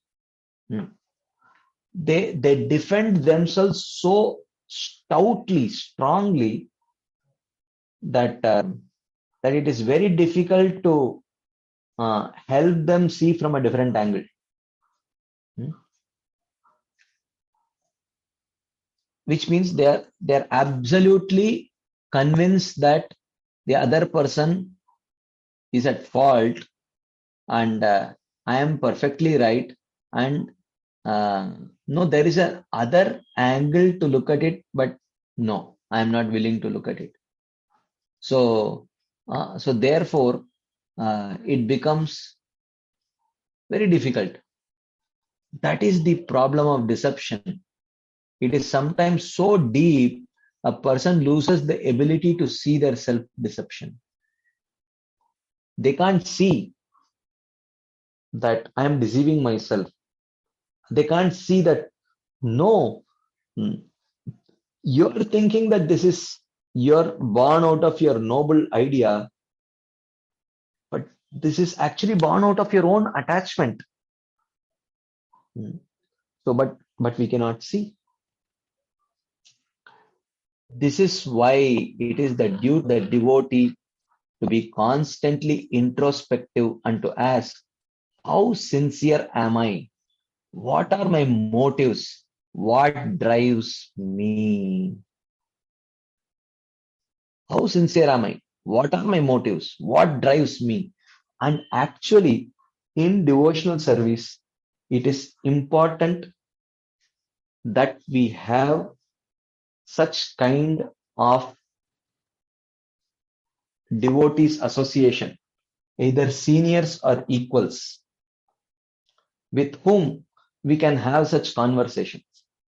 They defend themselves so stoutly, strongly, that it is very difficult to help them see from a different angle. Which means they are absolutely convinced that the other person is at fault and I am perfectly right, and no, there is a other angle to look at it, but no, I am not willing to look at it. So therefore it becomes very difficult. That is the problem of deception. It is sometimes so deep, a person loses the ability to see their self-deception. They can't see that I am deceiving myself. They can't see that, no, you're thinking that this is, you're born out of your noble idea, but this is actually born out of your own attachment. So, but we cannot see. This is why it is the duty of the devotee to be constantly introspective and to ask, how sincere am I? What are my motives? What drives me? How sincere am I? What are my motives? What drives me? And actually, in devotional service, it is important that we have such kind of devotees association, either seniors or equals, with whom we can have such conversations,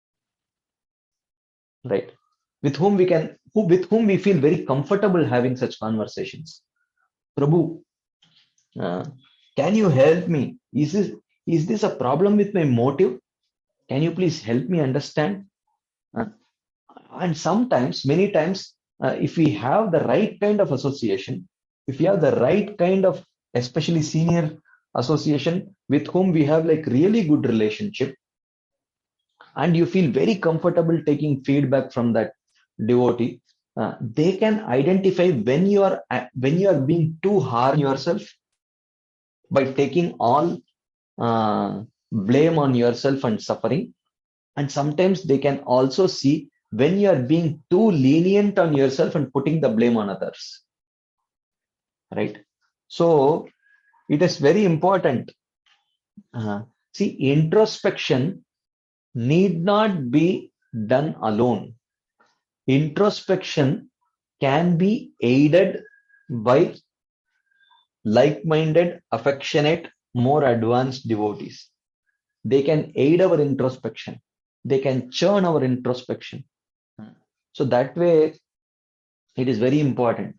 right? With whom we feel very comfortable having such conversations. Prabhu, can you help me? Is this a problem with my motive? Can you please help me understand? And sometimes, many times, if we have the right kind of association, if we have the right kind of, especially senior association with whom we have like really good relationship, and you feel very comfortable taking feedback from that devotee, they can identify when you are being too hard on yourself by taking all blame on yourself and suffering. And sometimes they can also see when you are being too lenient on yourself and putting the blame on others, right? So it is very important. See, introspection need not be done alone. Introspection can be aided by like-minded, affectionate, more advanced devotees. They can aid our introspection. They can churn our introspection. So that way, it is very important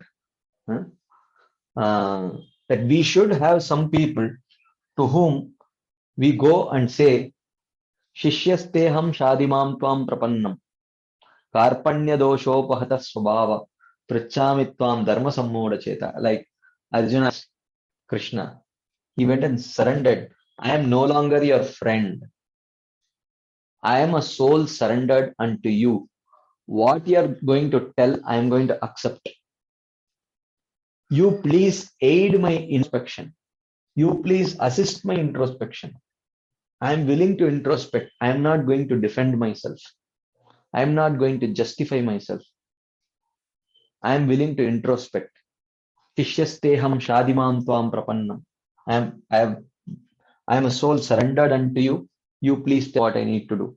that we should have some people to whom we go and say, Shishyasteham shadimam tvam prapannam, karpanya doshopahata swabhava, prachami tvam dharma sammoda cheta. Like Arjuna asked Krishna, he went and surrendered. I am no longer your friend. I am a soul surrendered unto you. What you are going to tell, I am going to accept. You please aid my introspection. You please assist my introspection. I am willing to introspect. I am not going to defend myself. I am not going to justify myself. I am willing to introspect. Tishyasteham shadimam tvam prapannam. I am a soul surrendered unto you. You please tell what I need to do.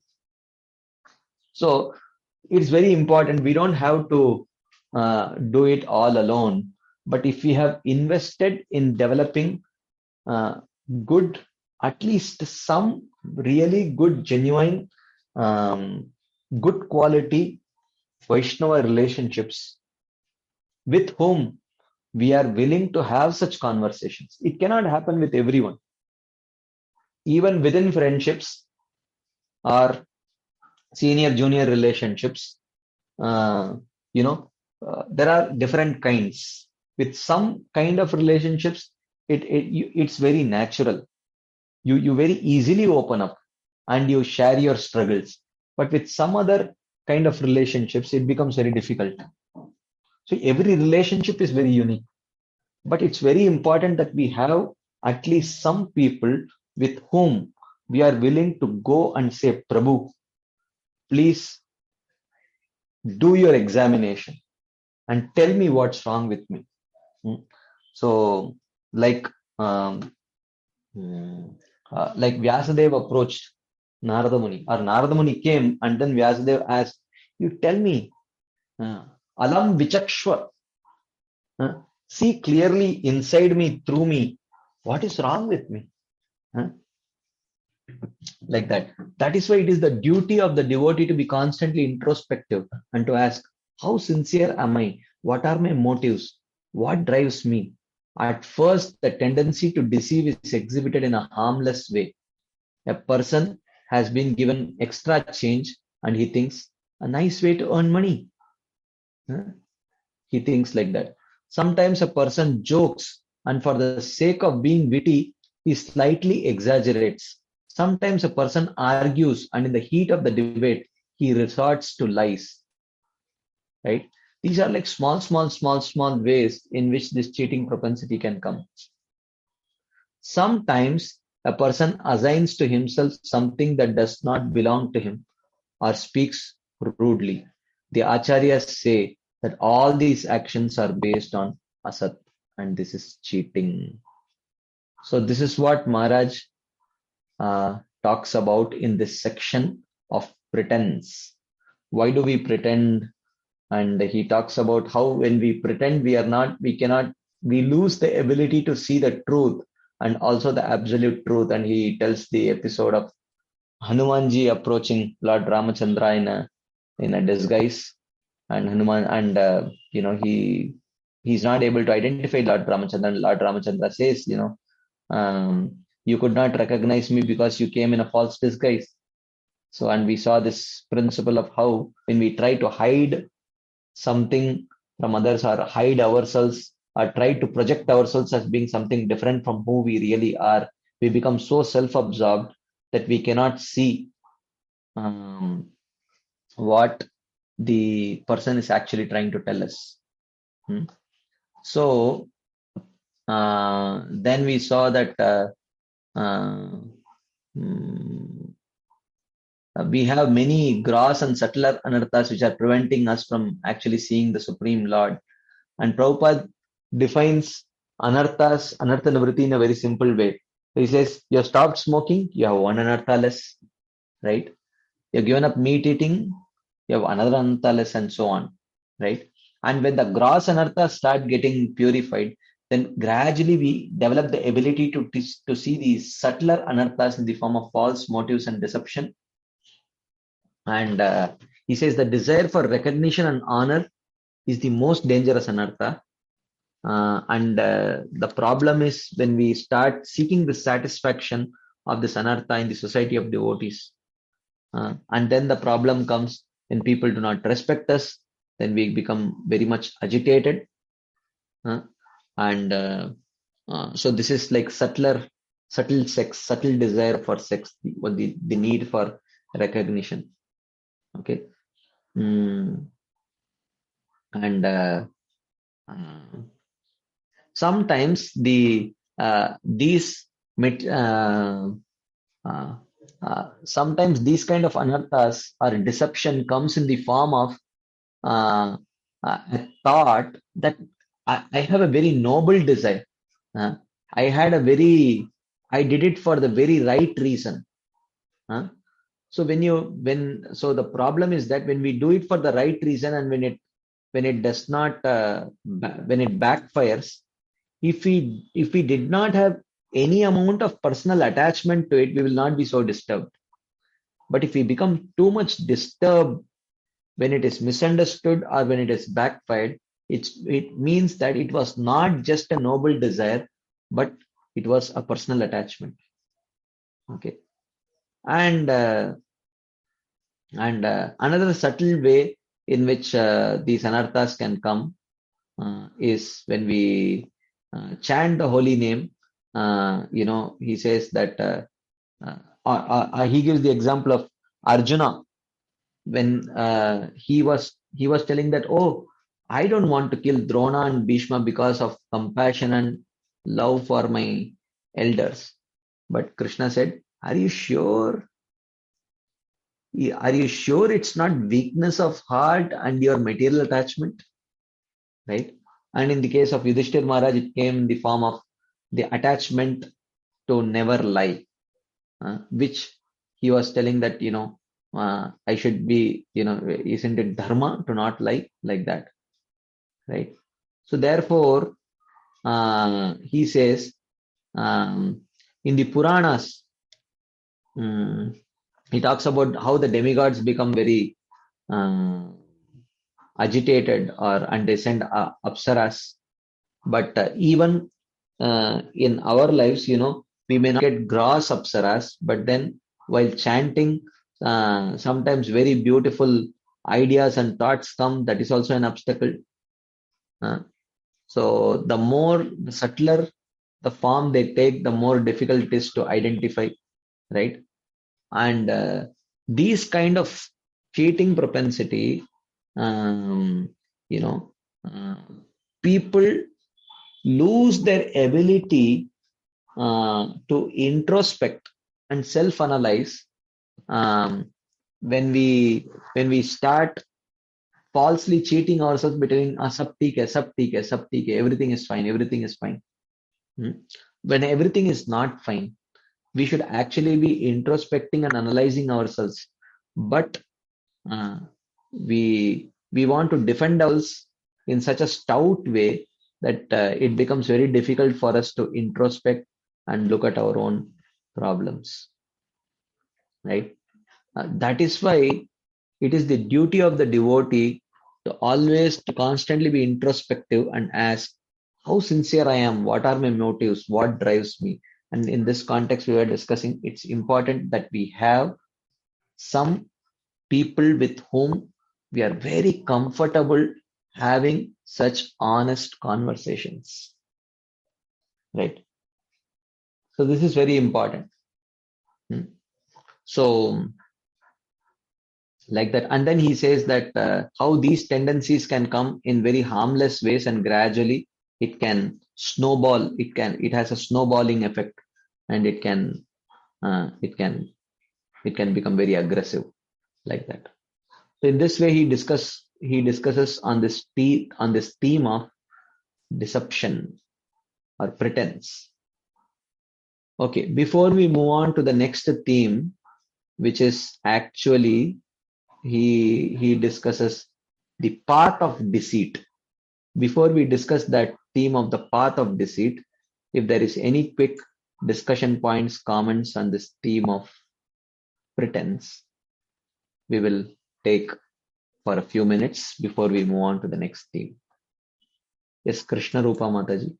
So it's very important. We don't have to do it all alone. But if we have invested in developing good, at least some really good, genuine, good quality Vaishnava relationships with whom we are willing to have such conversations. It cannot happen with everyone. Even within friendships or senior-junior relationships, there are different kinds. With some kind of relationships, it's very natural. You very easily open up and you share your struggles. But with some other kind of relationships, it becomes very difficult. So every relationship is very unique. But it's very important that we have at least some people with whom we are willing to go and say, Prabhu, please do your examination and tell me what's wrong with me. So, like Vyasadeva approached Narada Muni, or Narada Muni came and then Vyasadeva asked, you tell me, Alam Vichakshwa, see clearly inside me, through me, what is wrong with me? Like that. That is why it is the duty of the devotee to be constantly introspective and to ask, how sincere am I? What are my motives? What drives me? At first, the tendency to deceive is exhibited in a harmless way. A person has been given extra change and he thinks, a nice way to earn money. Huh? He thinks like that. Sometimes a person jokes and for the sake of being witty, he slightly exaggerates. Sometimes a person argues and in the heat of the debate, he resorts to lies. Right? These are like small ways in which this cheating propensity can come. Sometimes a person assigns to himself something that does not belong to him or speaks rudely. The acharyas say that all these actions are based on asat and this is cheating. So this is what Maharaj talks about in this section of pretense. Why do we pretend? And he talks about how when we pretend we lose the ability to see the truth and also the absolute truth. And he tells the episode of Hanumanji approaching Lord Ramachandra in a disguise, and Hanuman and he's not able to identify Lord Ramachandra. And Lord Ramachandra says, you could not recognize me because you came in a false disguise. So, and we saw this principle of how when we try to hide something from others or hide ourselves or try to project ourselves as being something different from who we really are, we become so self-absorbed that we cannot see what the person is actually trying to tell us. So then we saw that we have many gross and subtler anarthas which are preventing us from actually seeing the Supreme Lord. And Prabhupada defines anarthas, anartha nivritti in a very simple way. He says, you have stopped smoking, you have one anartha less, right? You have given up meat eating, you have another anartha less, and so on, right? And when the gross anarthas start getting purified, then gradually we develop the ability to see these subtler anarthas in the form of false motives and deception. And he says the desire for recognition and honor is the most dangerous anartha. The problem is when we start seeking the satisfaction of this anartha in the society of devotees. And then the problem comes when people do not respect us, then we become very much agitated. So this is like subtle sex, subtle desire for sex, the need for recognition. Okay. Sometimes sometimes these kind of anarthas or deception comes in the form of a thought that I have a very noble desire. I did it for the very right reason. So the problem is that when we do it for the right reason and when it does not, when it backfires, if we did not have any amount of personal attachment to it, we will not be so disturbed. But if we become too much disturbed when it is misunderstood or when it is backfired, it means that it was not just a noble desire, but it was a personal attachment. Okay. And another subtle way in which these anarthas can come is when we chant the holy name. He says that he gives the example of Arjuna when he was telling that, oh, I don't want to kill Drona and Bhishma because of compassion and love for my elders. But Krishna said, are you sure? Are you sure it's not weakness of heart and your material attachment? Right? And in the case of Yudhishthir Maharaj, it came in the form of the attachment to never lie, which he was telling that, I should be, isn't it dharma to not lie like that? Right? So therefore, he says, in the Puranas, he talks about how the demigods become very agitated and they send apsaras. But even in our lives, we may not get gross apsaras, but then while chanting, sometimes very beautiful ideas and thoughts come. That is also an obstacle. So the subtler the form they take, the more difficult it is to identify, right? And these kind of cheating propensity, um, you know, people lose their ability to introspect and self-analyze when we start falsely cheating ourselves between sab theek hai, sab theek hai, sab theek hai, everything is fine, everything is fine. When everything is not fine, we should actually be introspecting and analyzing ourselves. But we want to defend ourselves in such a stout way that it becomes very difficult for us to introspect and look at our own problems, right? That is why it is the duty of the devotee to constantly be introspective and ask how sincere I am, what are my motives, what drives me. And in this context we were discussing, it's important that we have some people with whom we are very comfortable having such honest conversations, right? So this is very important. So like that, and then he says that how these tendencies can come in very harmless ways, and gradually it can snowball. It has a snowballing effect, and it can become very aggressive, like that. So in this way he discusses on this theme of deception or pretense. Okay, before we move on to the next theme, which is actually he discusses the path of deceit. Before we discuss that theme of the path of deceit, if there is any quick discussion points, comments on this theme of pretense, we will take for a few minutes before we move on to the next theme. Yes, Krishna Rupa Mataji.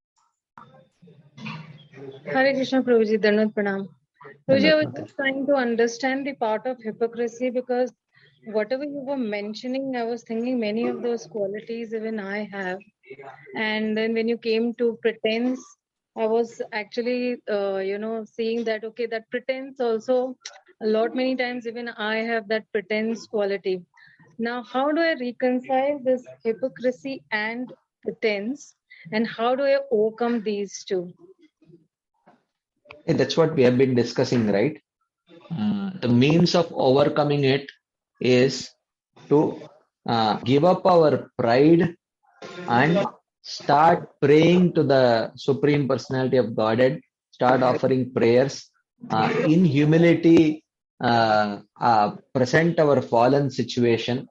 Hare Krishna Prabhuji, Dandavat Pranam. Prabhuji, I was just trying to understand the part of hypocrisy, because whatever you were mentioning, I was thinking many of those qualities even I have. And then when you came to pretense, I was actually, seeing that, okay, that pretense also, many times even I have that pretense quality. Now, how do I reconcile this hypocrisy and pretense, and how do I overcome these two? That's what we have been discussing, right? The means of overcoming it is to give up our pride and start praying to the Supreme Personality of Godhead, start offering prayers in humility, present our fallen situation,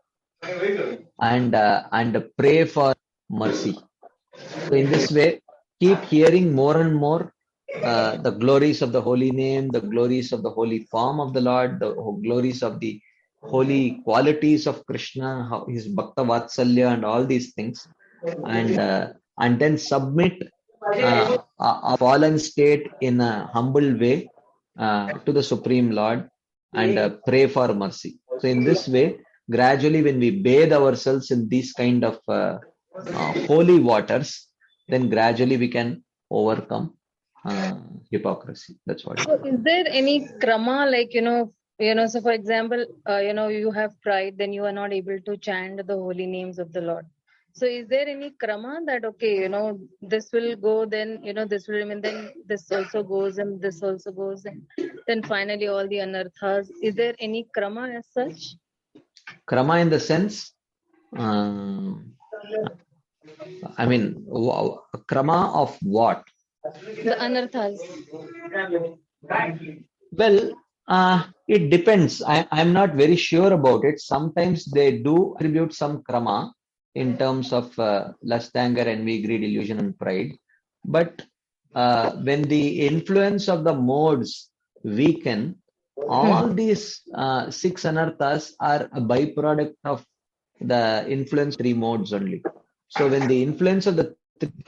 and pray for mercy. So in this way, keep hearing more and more the glories of the holy name, the glories of the holy form of the Lord, the glories of the holy qualities of Krishna, his Bhakta Vatsalya and all these things, and then submit a fallen state in a humble way to the Supreme Lord and pray for mercy. So in this way, gradually when we bathe ourselves in these kind of holy waters, then gradually we can overcome hypocrisy. That's what. So is there any krama, like, so for example, you have pride, then you are not able to chant the holy names of the Lord. So is there any krama that, okay, this will go, then, this will remain, then this also goes, and this also goes, and then finally all the anarthas. Is there any krama as such? Krama in the sense, I mean, krama of what? The anarthas. Well, it depends. I'm not very sure about it. Sometimes they do attribute some krama in terms of lust, anger, envy, greed, illusion, and pride. But when the influence of the modes weaken, all these six anarthas are a byproduct of the influence three modes only. So when the influence of the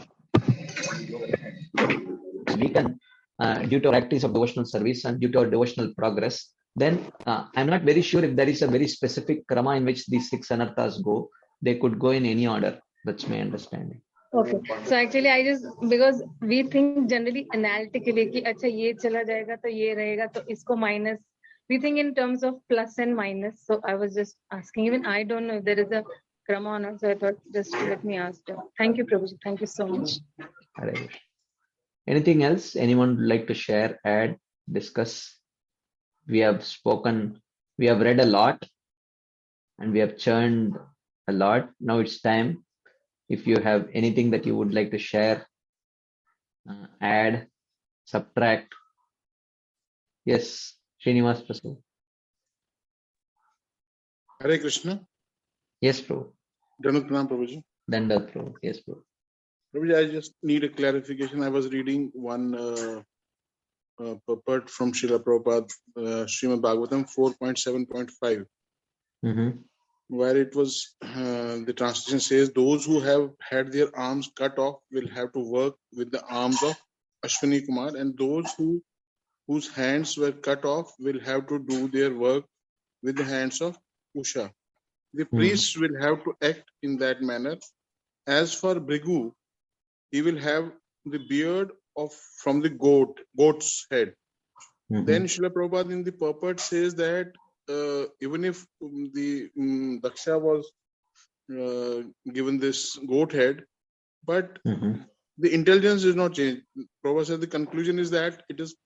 weaken due to practice of devotional service and due to our devotional progress, then I'm not very sure if there is a very specific krama in which these six anarthas go. They could go in any order. That's my understanding. Okay. So actually I just, because we think generally analytically कि अच्छा ये चला जाएगा तो ये रहेगा तो इसको minus. We think in terms of plus and minus. So I was just asking. Even I don't know if there is a krama or not. So I thought just let me ask you. Thank you, Prabhuji. Thank you so much. Hare Krishna. Anything else anyone would like to share, add, discuss? We have spoken, we have read a lot and we have churned a lot. Now it's time. If you have anything that you would like to share, add, subtract. Yes, Srinivas Prasad. Hare Krishna. Yes, Prabhu. Danut Pranam, Prabhuji. Dandat, Prabhu. Yes, Prabhu. Prabhuji, I just need a clarification. I was reading one purport from Srila Prabhupada, Srimad Bhagavatam 4.7.5, where it was, the translation says, those who have had their arms cut off will have to work with the arms of Ashwini Kumar, and those whose hands were cut off will have to do their work with the hands of Usha. The priests will have to act in that manner. As for Bhrigu, he will have the beard from the goat's head. Then Srila Prabhupada in the purport says that even if the Daksha was given this goat head, but the intelligence is not changed. Prabhupada said the conclusion is that it is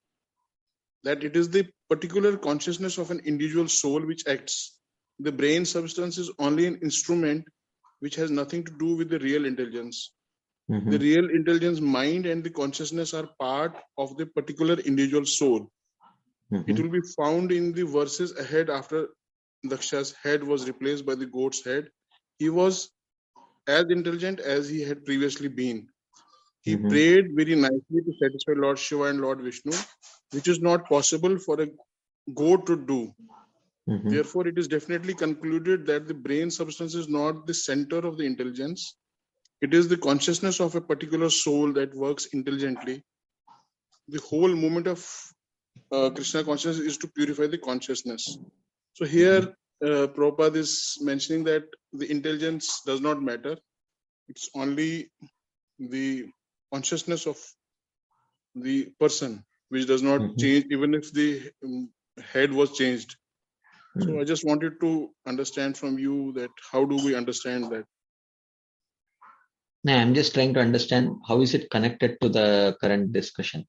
the particular consciousness of an individual soul which acts. The brain substance is only an instrument which has nothing to do with the real intelligence. The real intelligence, mind and the consciousness are part of the particular individual soul. It will be found in the verses ahead after Daksha's head was replaced by the goat's head. He was as intelligent as he had previously been. He prayed very nicely to satisfy Lord Shiva and Lord Vishnu, which is not possible for a goat to do. Therefore, it is definitely concluded that the brain substance is not the center of the intelligence. It is the consciousness of a particular soul that works intelligently. The whole movement of Krishna consciousness is to purify the consciousness. So here, Prabhupada is mentioning that the intelligence does not matter. It's only the consciousness of the person which does not change, even if the head was changed. So I just wanted to understand from you that how do we understand that? No, I'm just trying to understand how is it connected to the current discussion.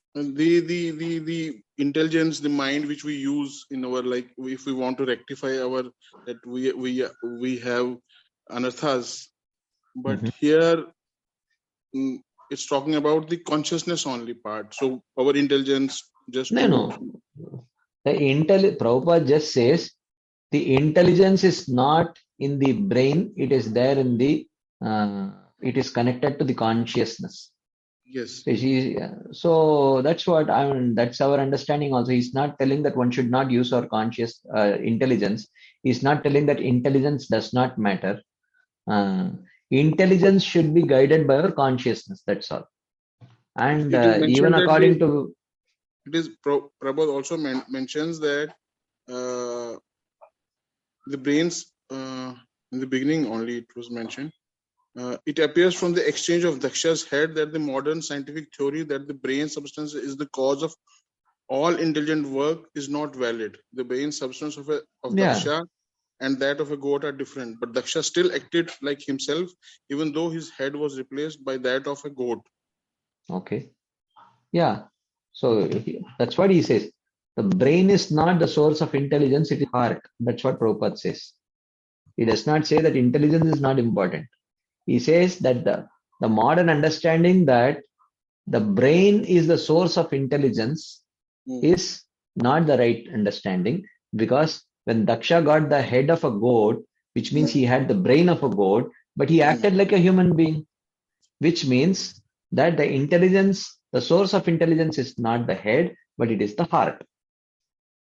The intelligence, the mind which we use in our, like, if we want to rectify our, that we have anarthas, but here it's talking about the consciousness only part. So our intelligence just No. Prabhupada just says the intelligence is not in the brain; it is there in the. It is connected to the consciousness. Yes. So that's what that's our understanding also. He's not telling that one should not use our conscious intelligence. He's not telling that intelligence does not matter. Intelligence should be guided by our consciousness. That's all. And even according to... It is Prabhupada also mentions that the brains, in the beginning only it was mentioned, it appears from the exchange of Daksha's head that the modern scientific theory that the brain substance is the cause of all intelligent work is not valid. The brain substance of Daksha and that of a goat are different, but Daksha still acted like himself, even though his head was replaced by that of a goat. Okay. Yeah. So that's what he says. The brain is not the source of intelligence, it is heart. That's what Prabhupada says. He does not say that intelligence is not important. He says that the modern understanding that the brain is the source of intelligence is not the right understanding, because when Daksha got the head of a goat, which means he had the brain of a goat, but he acted like a human being, which means that the intelligence, the source of intelligence is not the head, but it is the heart.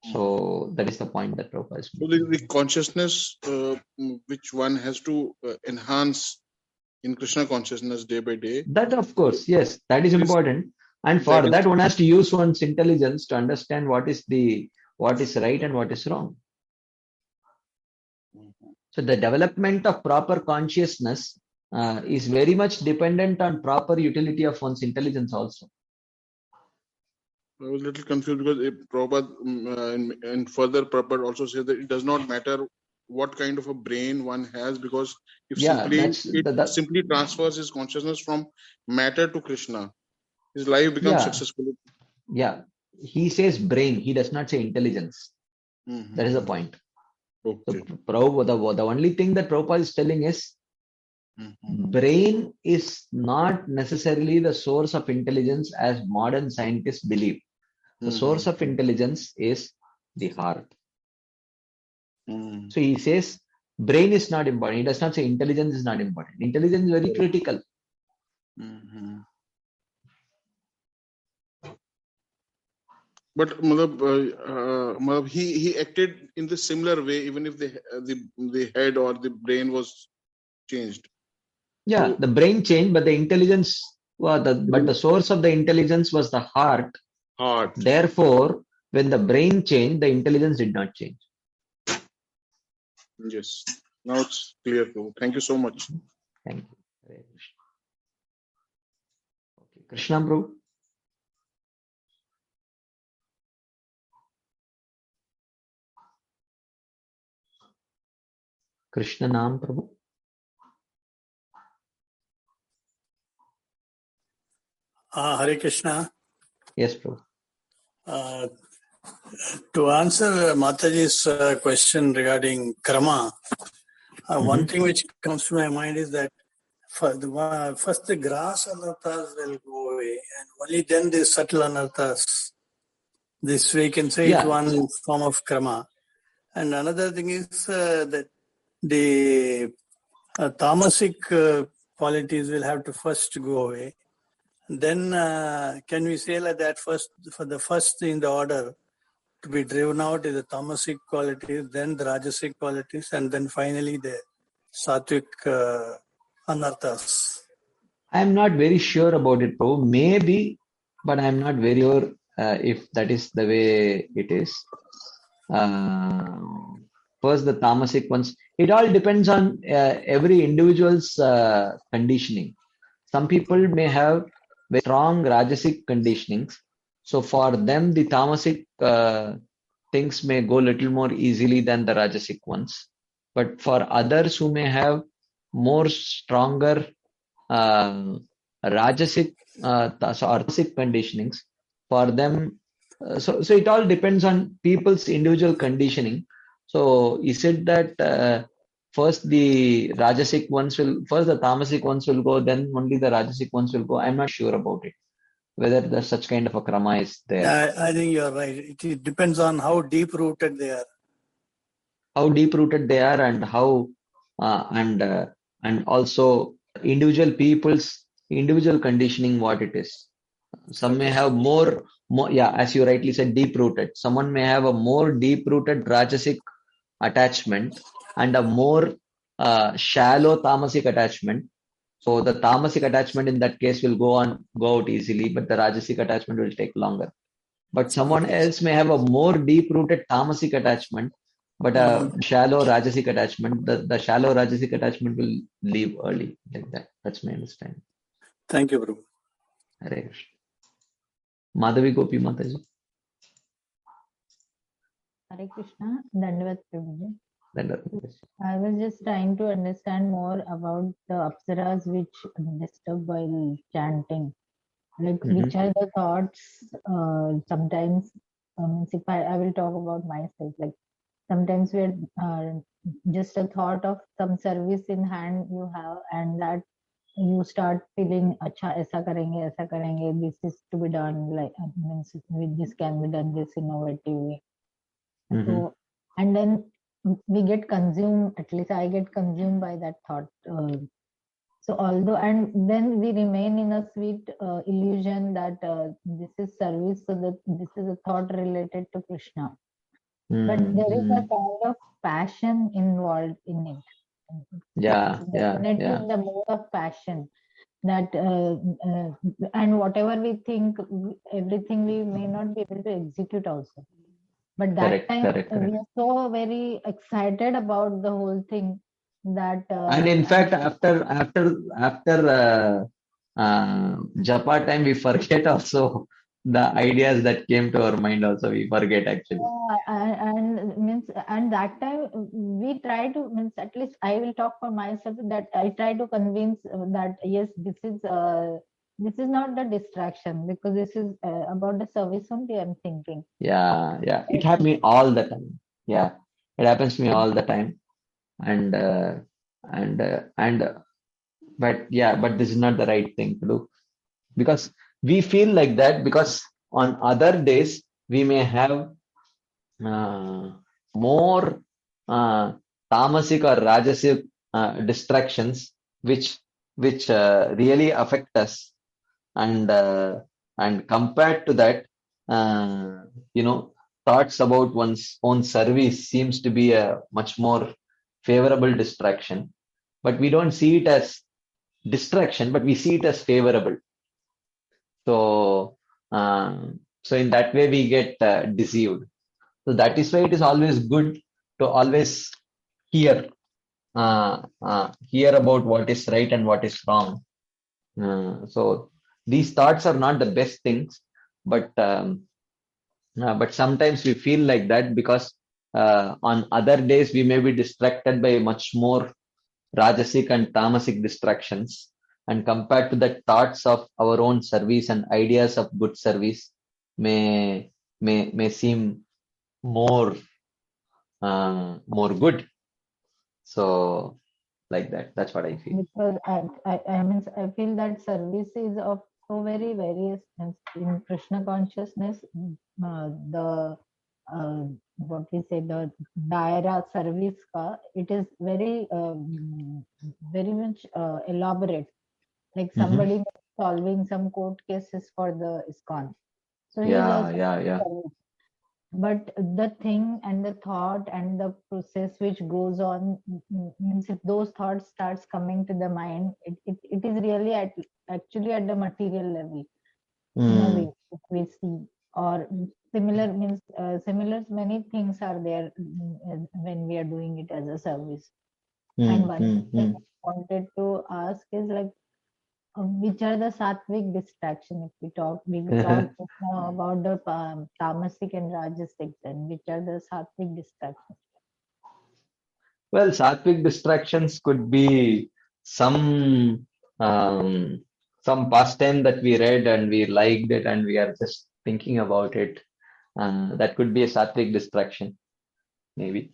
So that is the point that Prabhupada is So making. the consciousness which one has to enhance in Krishna consciousness day by day. That, of course, yes, that is Is important. And for that is that, one has to use one's intelligence to understand what is right and what is wrong. So the development of proper consciousness is very much dependent on proper utility of one's intelligence also. I was a little confused because Prabhupada and further Prabhupada also says that it does not matter what kind of a brain one has, because if simply transfers his consciousness from matter to Krishna, his life becomes successful. Yeah, he says brain. He does not say intelligence. That is the point. Okay. So Prabhupada, the only thing that Prabhupada is telling is brain is not necessarily the source of intelligence as modern scientists believe. The source of intelligence is the heart. So he says brain is not important. He does not say intelligence is not important. Intelligence is very critical. But he acted in the similar way, even if the head or the brain was changed. Yeah, so, the brain changed, but the intelligence, but the source of the intelligence was the heart. Therefore, when the brain changed, the intelligence did not change. Yes. Now it's clear. Thank you so much. Thank you. Okay, Krishna Prabhu. Krishna Naam Prabhu. Hare Krishna. Yes, Prabhu. To answer Mataji's question regarding Krama, one thing which comes to my mind is that first the grass anarthas will go away, and only then the subtle anarthas. This we can say it's one form of Krama. And another thing is that the tamasic qualities will have to first go away. Then can we say like that first, for the first in the order to be driven out is the tamasic qualities, then the rajasic qualities, and then finally the sattvic anarthas? I am not very sure about it, Prabhu. Maybe, but I am not very sure if that is the way it is. First, the tamasic ones. It all depends on every individual's conditioning. Some people may have very strong rajasic conditionings. So for them, the tamasic things may go a little more easily than the rajasic ones. But for others who may have more stronger rajasic or tamasic conditionings, for them, so it all depends on people's individual conditioning. So is it that first the rajasic ones first the tamasic ones will go, then only the rajasic ones will go? I'm not sure about it, whether there's such kind of a krama is there. I think you're right. It depends on how deep rooted they are. How deep rooted they are, and how and also individual people's individual conditioning, what it is. Some may have more, as you rightly said, deep rooted. Someone may have a more deep rooted rajasic attachment and a more shallow tamasic attachment. So the tamasic attachment in that case will go out easily, but the rajasic attachment will take longer. But someone else may have a more deep rooted tamasic attachment, but a shallow rajasic attachment. The shallow rajasic attachment will leave early, like that. That's my understanding. Thank you, Prabhu. Hare Krishna. Madhavi Gopi Mataji. Hare Krishna, Dandavat Prabhuji. Dandavat. I was just trying to understand more about the apsaras which disturb while chanting. Like, which are the thoughts sometimes, if I will talk about myself, like sometimes we're just a thought of some service in hand you have, and that you start feeling, acha, aisa karenge, this is to be done, like, means this can be done this innovative way. So, and then we get consumed, at least I get consumed by that thought. So although, and then we remain in a sweet illusion that this is service, so that this is a thought related to Krishna. but there is a kind of passion involved in it. Yeah, It's yeah, definitely yeah. in the mode of passion that and whatever we think, everything we may not be able to execute also. But that Correct, time correct, we correct. are so very excited about the whole thing that And in fact, after Japa time, we forget also the ideas that came to our mind. Also, we forget actually. and means and that time we try to means, at least I will talk for myself, that I try to convince that yes, this is not the distraction, because this is about the service only I'm thinking. Yeah, yeah. It happens to me all the time. Yeah, it happens to me all the time. And but yeah, but this is not the right thing to do, because we feel like that because on other days we may have uh, more tamasic or rajasic distractions which really affect us, and compared to that, uh, you know, thoughts about one's own service seems to be a much more favorable distraction, but we don't see it as distraction, but we see it as favorable. So so in that way we get deceived. So that is why it is always good to always hear hear about what is right and what is wrong. So these thoughts are not the best things, but sometimes we feel like that because on other days we may be distracted by much more rajasic and tamasic distractions, and compared to the thoughts of our own service and ideas of good service may seem more more good. So like that, that's what I feel. Because I mean, I feel that service is of so very various means in Krishna consciousness. The what we say, the daira service ka, it is very very much elaborate. Like Hmm. somebody solving some court cases for the ISKCON, so he is Yeah, also yeah, yeah. service. But the thing and the thought and the process which goes on means, if those thoughts starts coming to the mind, it is really actually at the material level, in a way, Mm. if we see. Or similar means similar many things are there when we are doing it as a service. And Mm, one mm, thing mm. I wanted to ask is like, which are the sattvic distraction? If we talk now about the tamasic and rajasic, then which are the sattvic distractions? Well, sattvic distractions could be some um, some pastime that we read and we liked it and we are just thinking about it. That could be a sattvic distraction, maybe.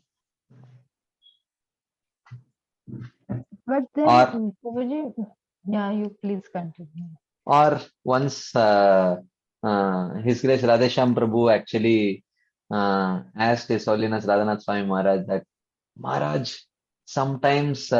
But then, Or Prabhuji, yeah, you please continue. or once His Grace Radhesham Prabhu actually asked His Holiness Radhanath Swami Maharaj that, Maharaj, sometimes,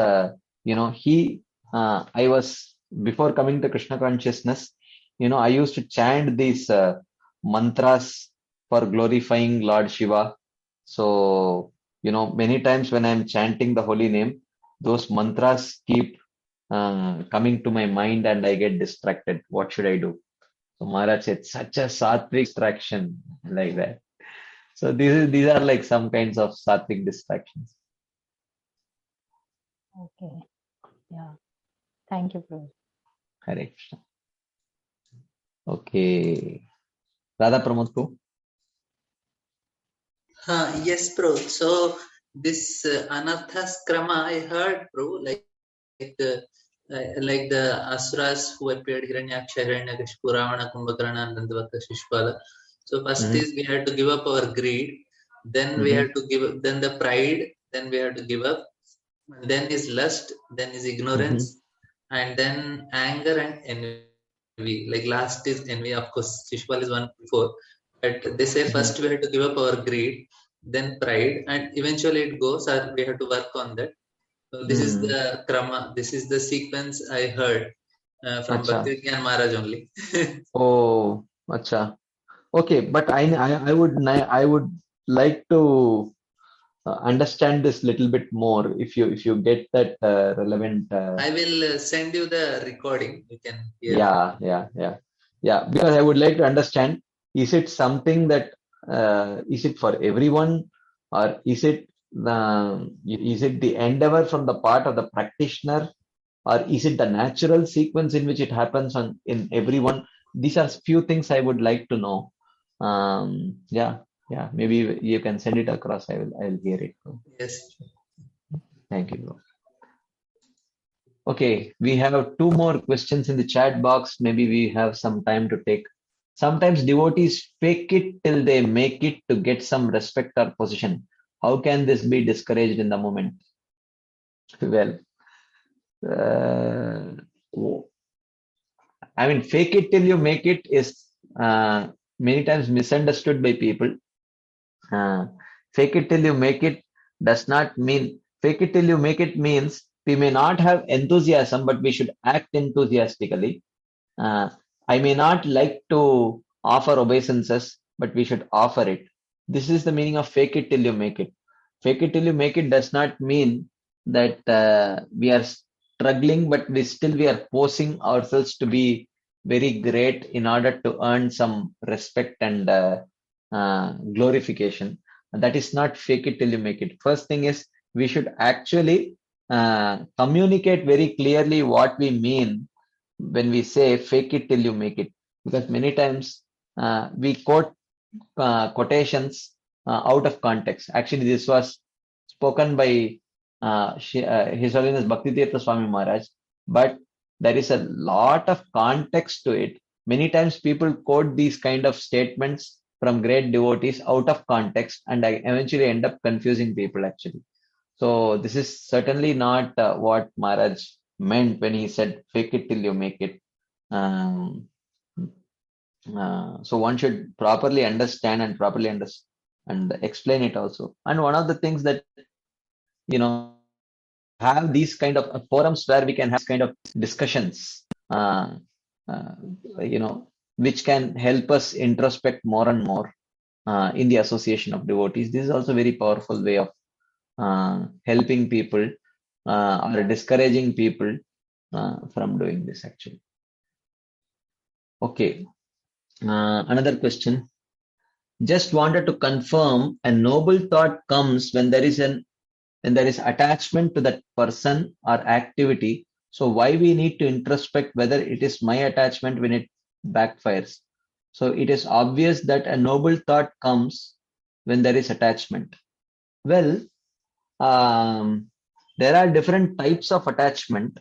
I was, before coming to Krishna consciousness, I used to chant these mantras for glorifying Lord Shiva. So, many times when I'm chanting the holy name, those mantras keep coming to my mind and I get distracted. What should I do? So Maharaj said, such a sattvic distraction, like that. So these are like some kinds of sattvic distractions. Okay, yeah. Thank you, Prabhuji. Hare Krishna. Okay. Radha Pramod ko? Yes, bro. So this anarthas krama I heard, bro, like the asuras who appeared, Hiranyaksha, Hiranyakashipu, Ravana, Kumbhakarna, and Dandavata, Shishpala. So first is we had to give up our greed, then we had to give up, then the pride, then we had to give up, then is lust, then is ignorance, and then anger and envy. Like last is envy, of course, Shishpal is one before, but they say first we had to give up our greed, then pride, and eventually it goes, or we have to work on that. So this is the krama, this is the sequence I heard from Acha. Bhakti Vigyan Maharaj only. Oh, acha. Okay, but I would like to understand this little bit more. If you get that relevant. I will send you the recording. You can hear. Yeah. Because I would like to understand: is it something that is it for everyone, or is it the endeavor from the part of the practitioner, or is it the natural sequence in which it happens in everyone? These are few things I would like to know. Yeah, maybe you can send it across. I'll hear it. Yes. Thank you, bro. Okay, we have two more questions in the chat box. Maybe we have some time to take. Sometimes devotees fake it till they make it to get some respect or position. How can this be discouraged in the moment? Well, I mean, fake it till you make it is many times misunderstood by people. Fake it till you make it does not mean, fake it till you make it means we may not have enthusiasm, but we should act enthusiastically. I may not like to offer obeisances, but we should offer it. This is the meaning of fake it till you make it. Fake it till you make it does not mean that we are struggling, but we are posing ourselves to be very great in order to earn some respect and glorification. That is not fake it till you make it. First thing is we should actually communicate very clearly what we mean when we say fake it till you make it, because many times we quote quotations out of context. Actually, this was spoken by His Holiness Bhaktitirtha Swami Maharaj, but there is a lot of context to it. Many times people quote these kind of statements from great devotees out of context, and I eventually end up confusing people actually. So this is certainly not what Maharaj meant when he said fake it till you make it. So one should properly understand and explain it also. And one of the things that, have these kind of forums where we can have kind of discussions, which can help us introspect more and more in the association of devotees. This is also a very powerful way of helping people or discouraging people from doing this actually. Okay. Another question. Just wanted to confirm, a noble thought comes when there is attachment to that person or activity. So why we need to introspect whether it is my attachment when it backfires? So it is obvious that a noble thought comes when there is attachment. Well, there are different types of attachment.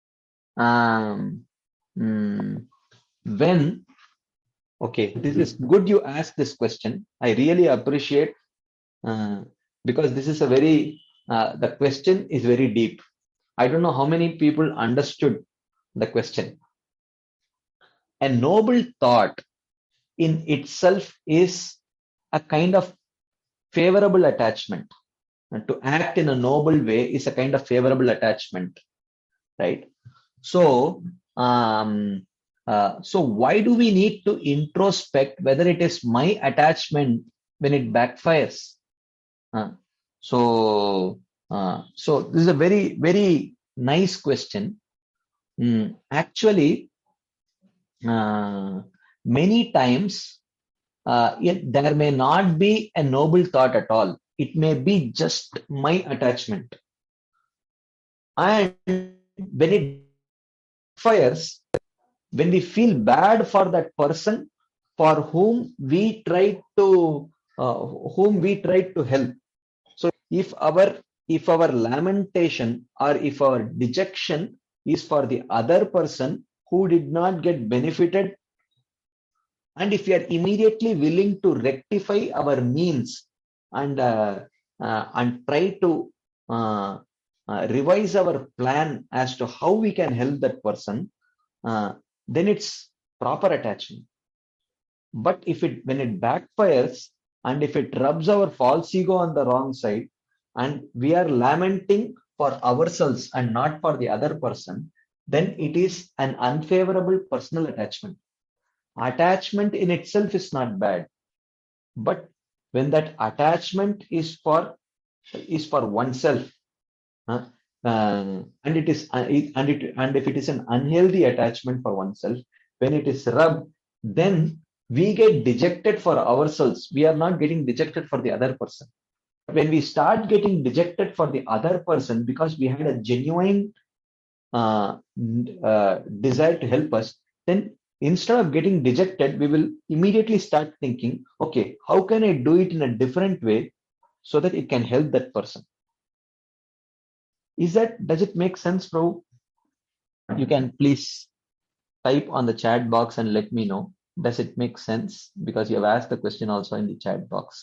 Okay, this is good you asked this question. I really appreciate because this is a very, the question is very deep. I don't know how many people understood the question. A noble thought in itself is a kind of favorable attachment. And to act in a noble way is a kind of favorable attachment, right? So, so why do we need to introspect whether it is my attachment when it backfires? So this is a very, very nice question. Actually, many times there may not be a noble thought at all. It may be just my attachment. And when it fires, when we feel bad for that person for whom we try to help. So if our lamentation or if our dejection is for the other person who did not get benefited, and if we are immediately willing to rectify our means and try to revise our plan as to how we can help that person, then it's proper attachment. But when it backfires and if it rubs our false ego on the wrong side and we are lamenting for ourselves and not for the other person, then it is an unfavorable personal attachment. Attachment in itself is not bad, but when that attachment is for oneself, and it is and if it is an unhealthy attachment for oneself, when it is rubbed, then we get dejected for ourselves. We are not getting dejected for the other person. When we start getting dejected for the other person because we had a genuine desire to help us, then instead of getting dejected, we will immediately start thinking, okay, how can I do it in a different way so that it can help that person? Does it make sense, Prabhu? You can please type on the chat box and let me know. Does it make sense? Because you have asked the question also in the chat box.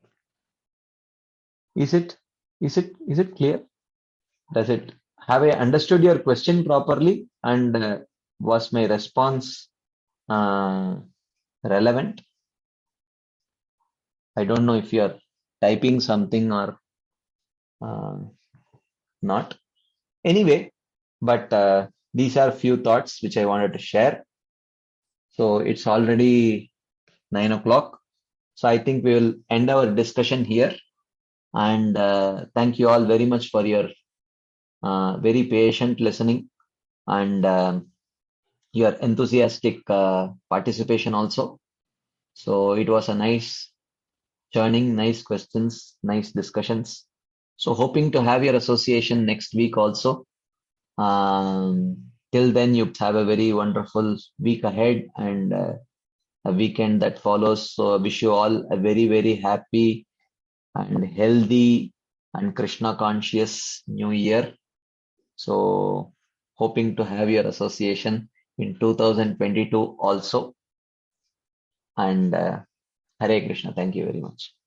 Is it clear? Have I understood your question properly? And was my response relevant? I don't know if you are typing something or not. Anyway, but these are few thoughts which I wanted to share. So it's already 9 o'clock. So I think we will end our discussion here. And thank you all very much for your very patient listening and your enthusiastic participation also. So it was a nice churning, nice questions, nice discussions. So hoping to have your association next week also. Till then, you have a very wonderful week ahead and a weekend that follows. So I wish you all a very, very happy and healthy and Krishna conscious new year. So hoping to have your association in 2022 also. And Hare Krishna. Thank you very much.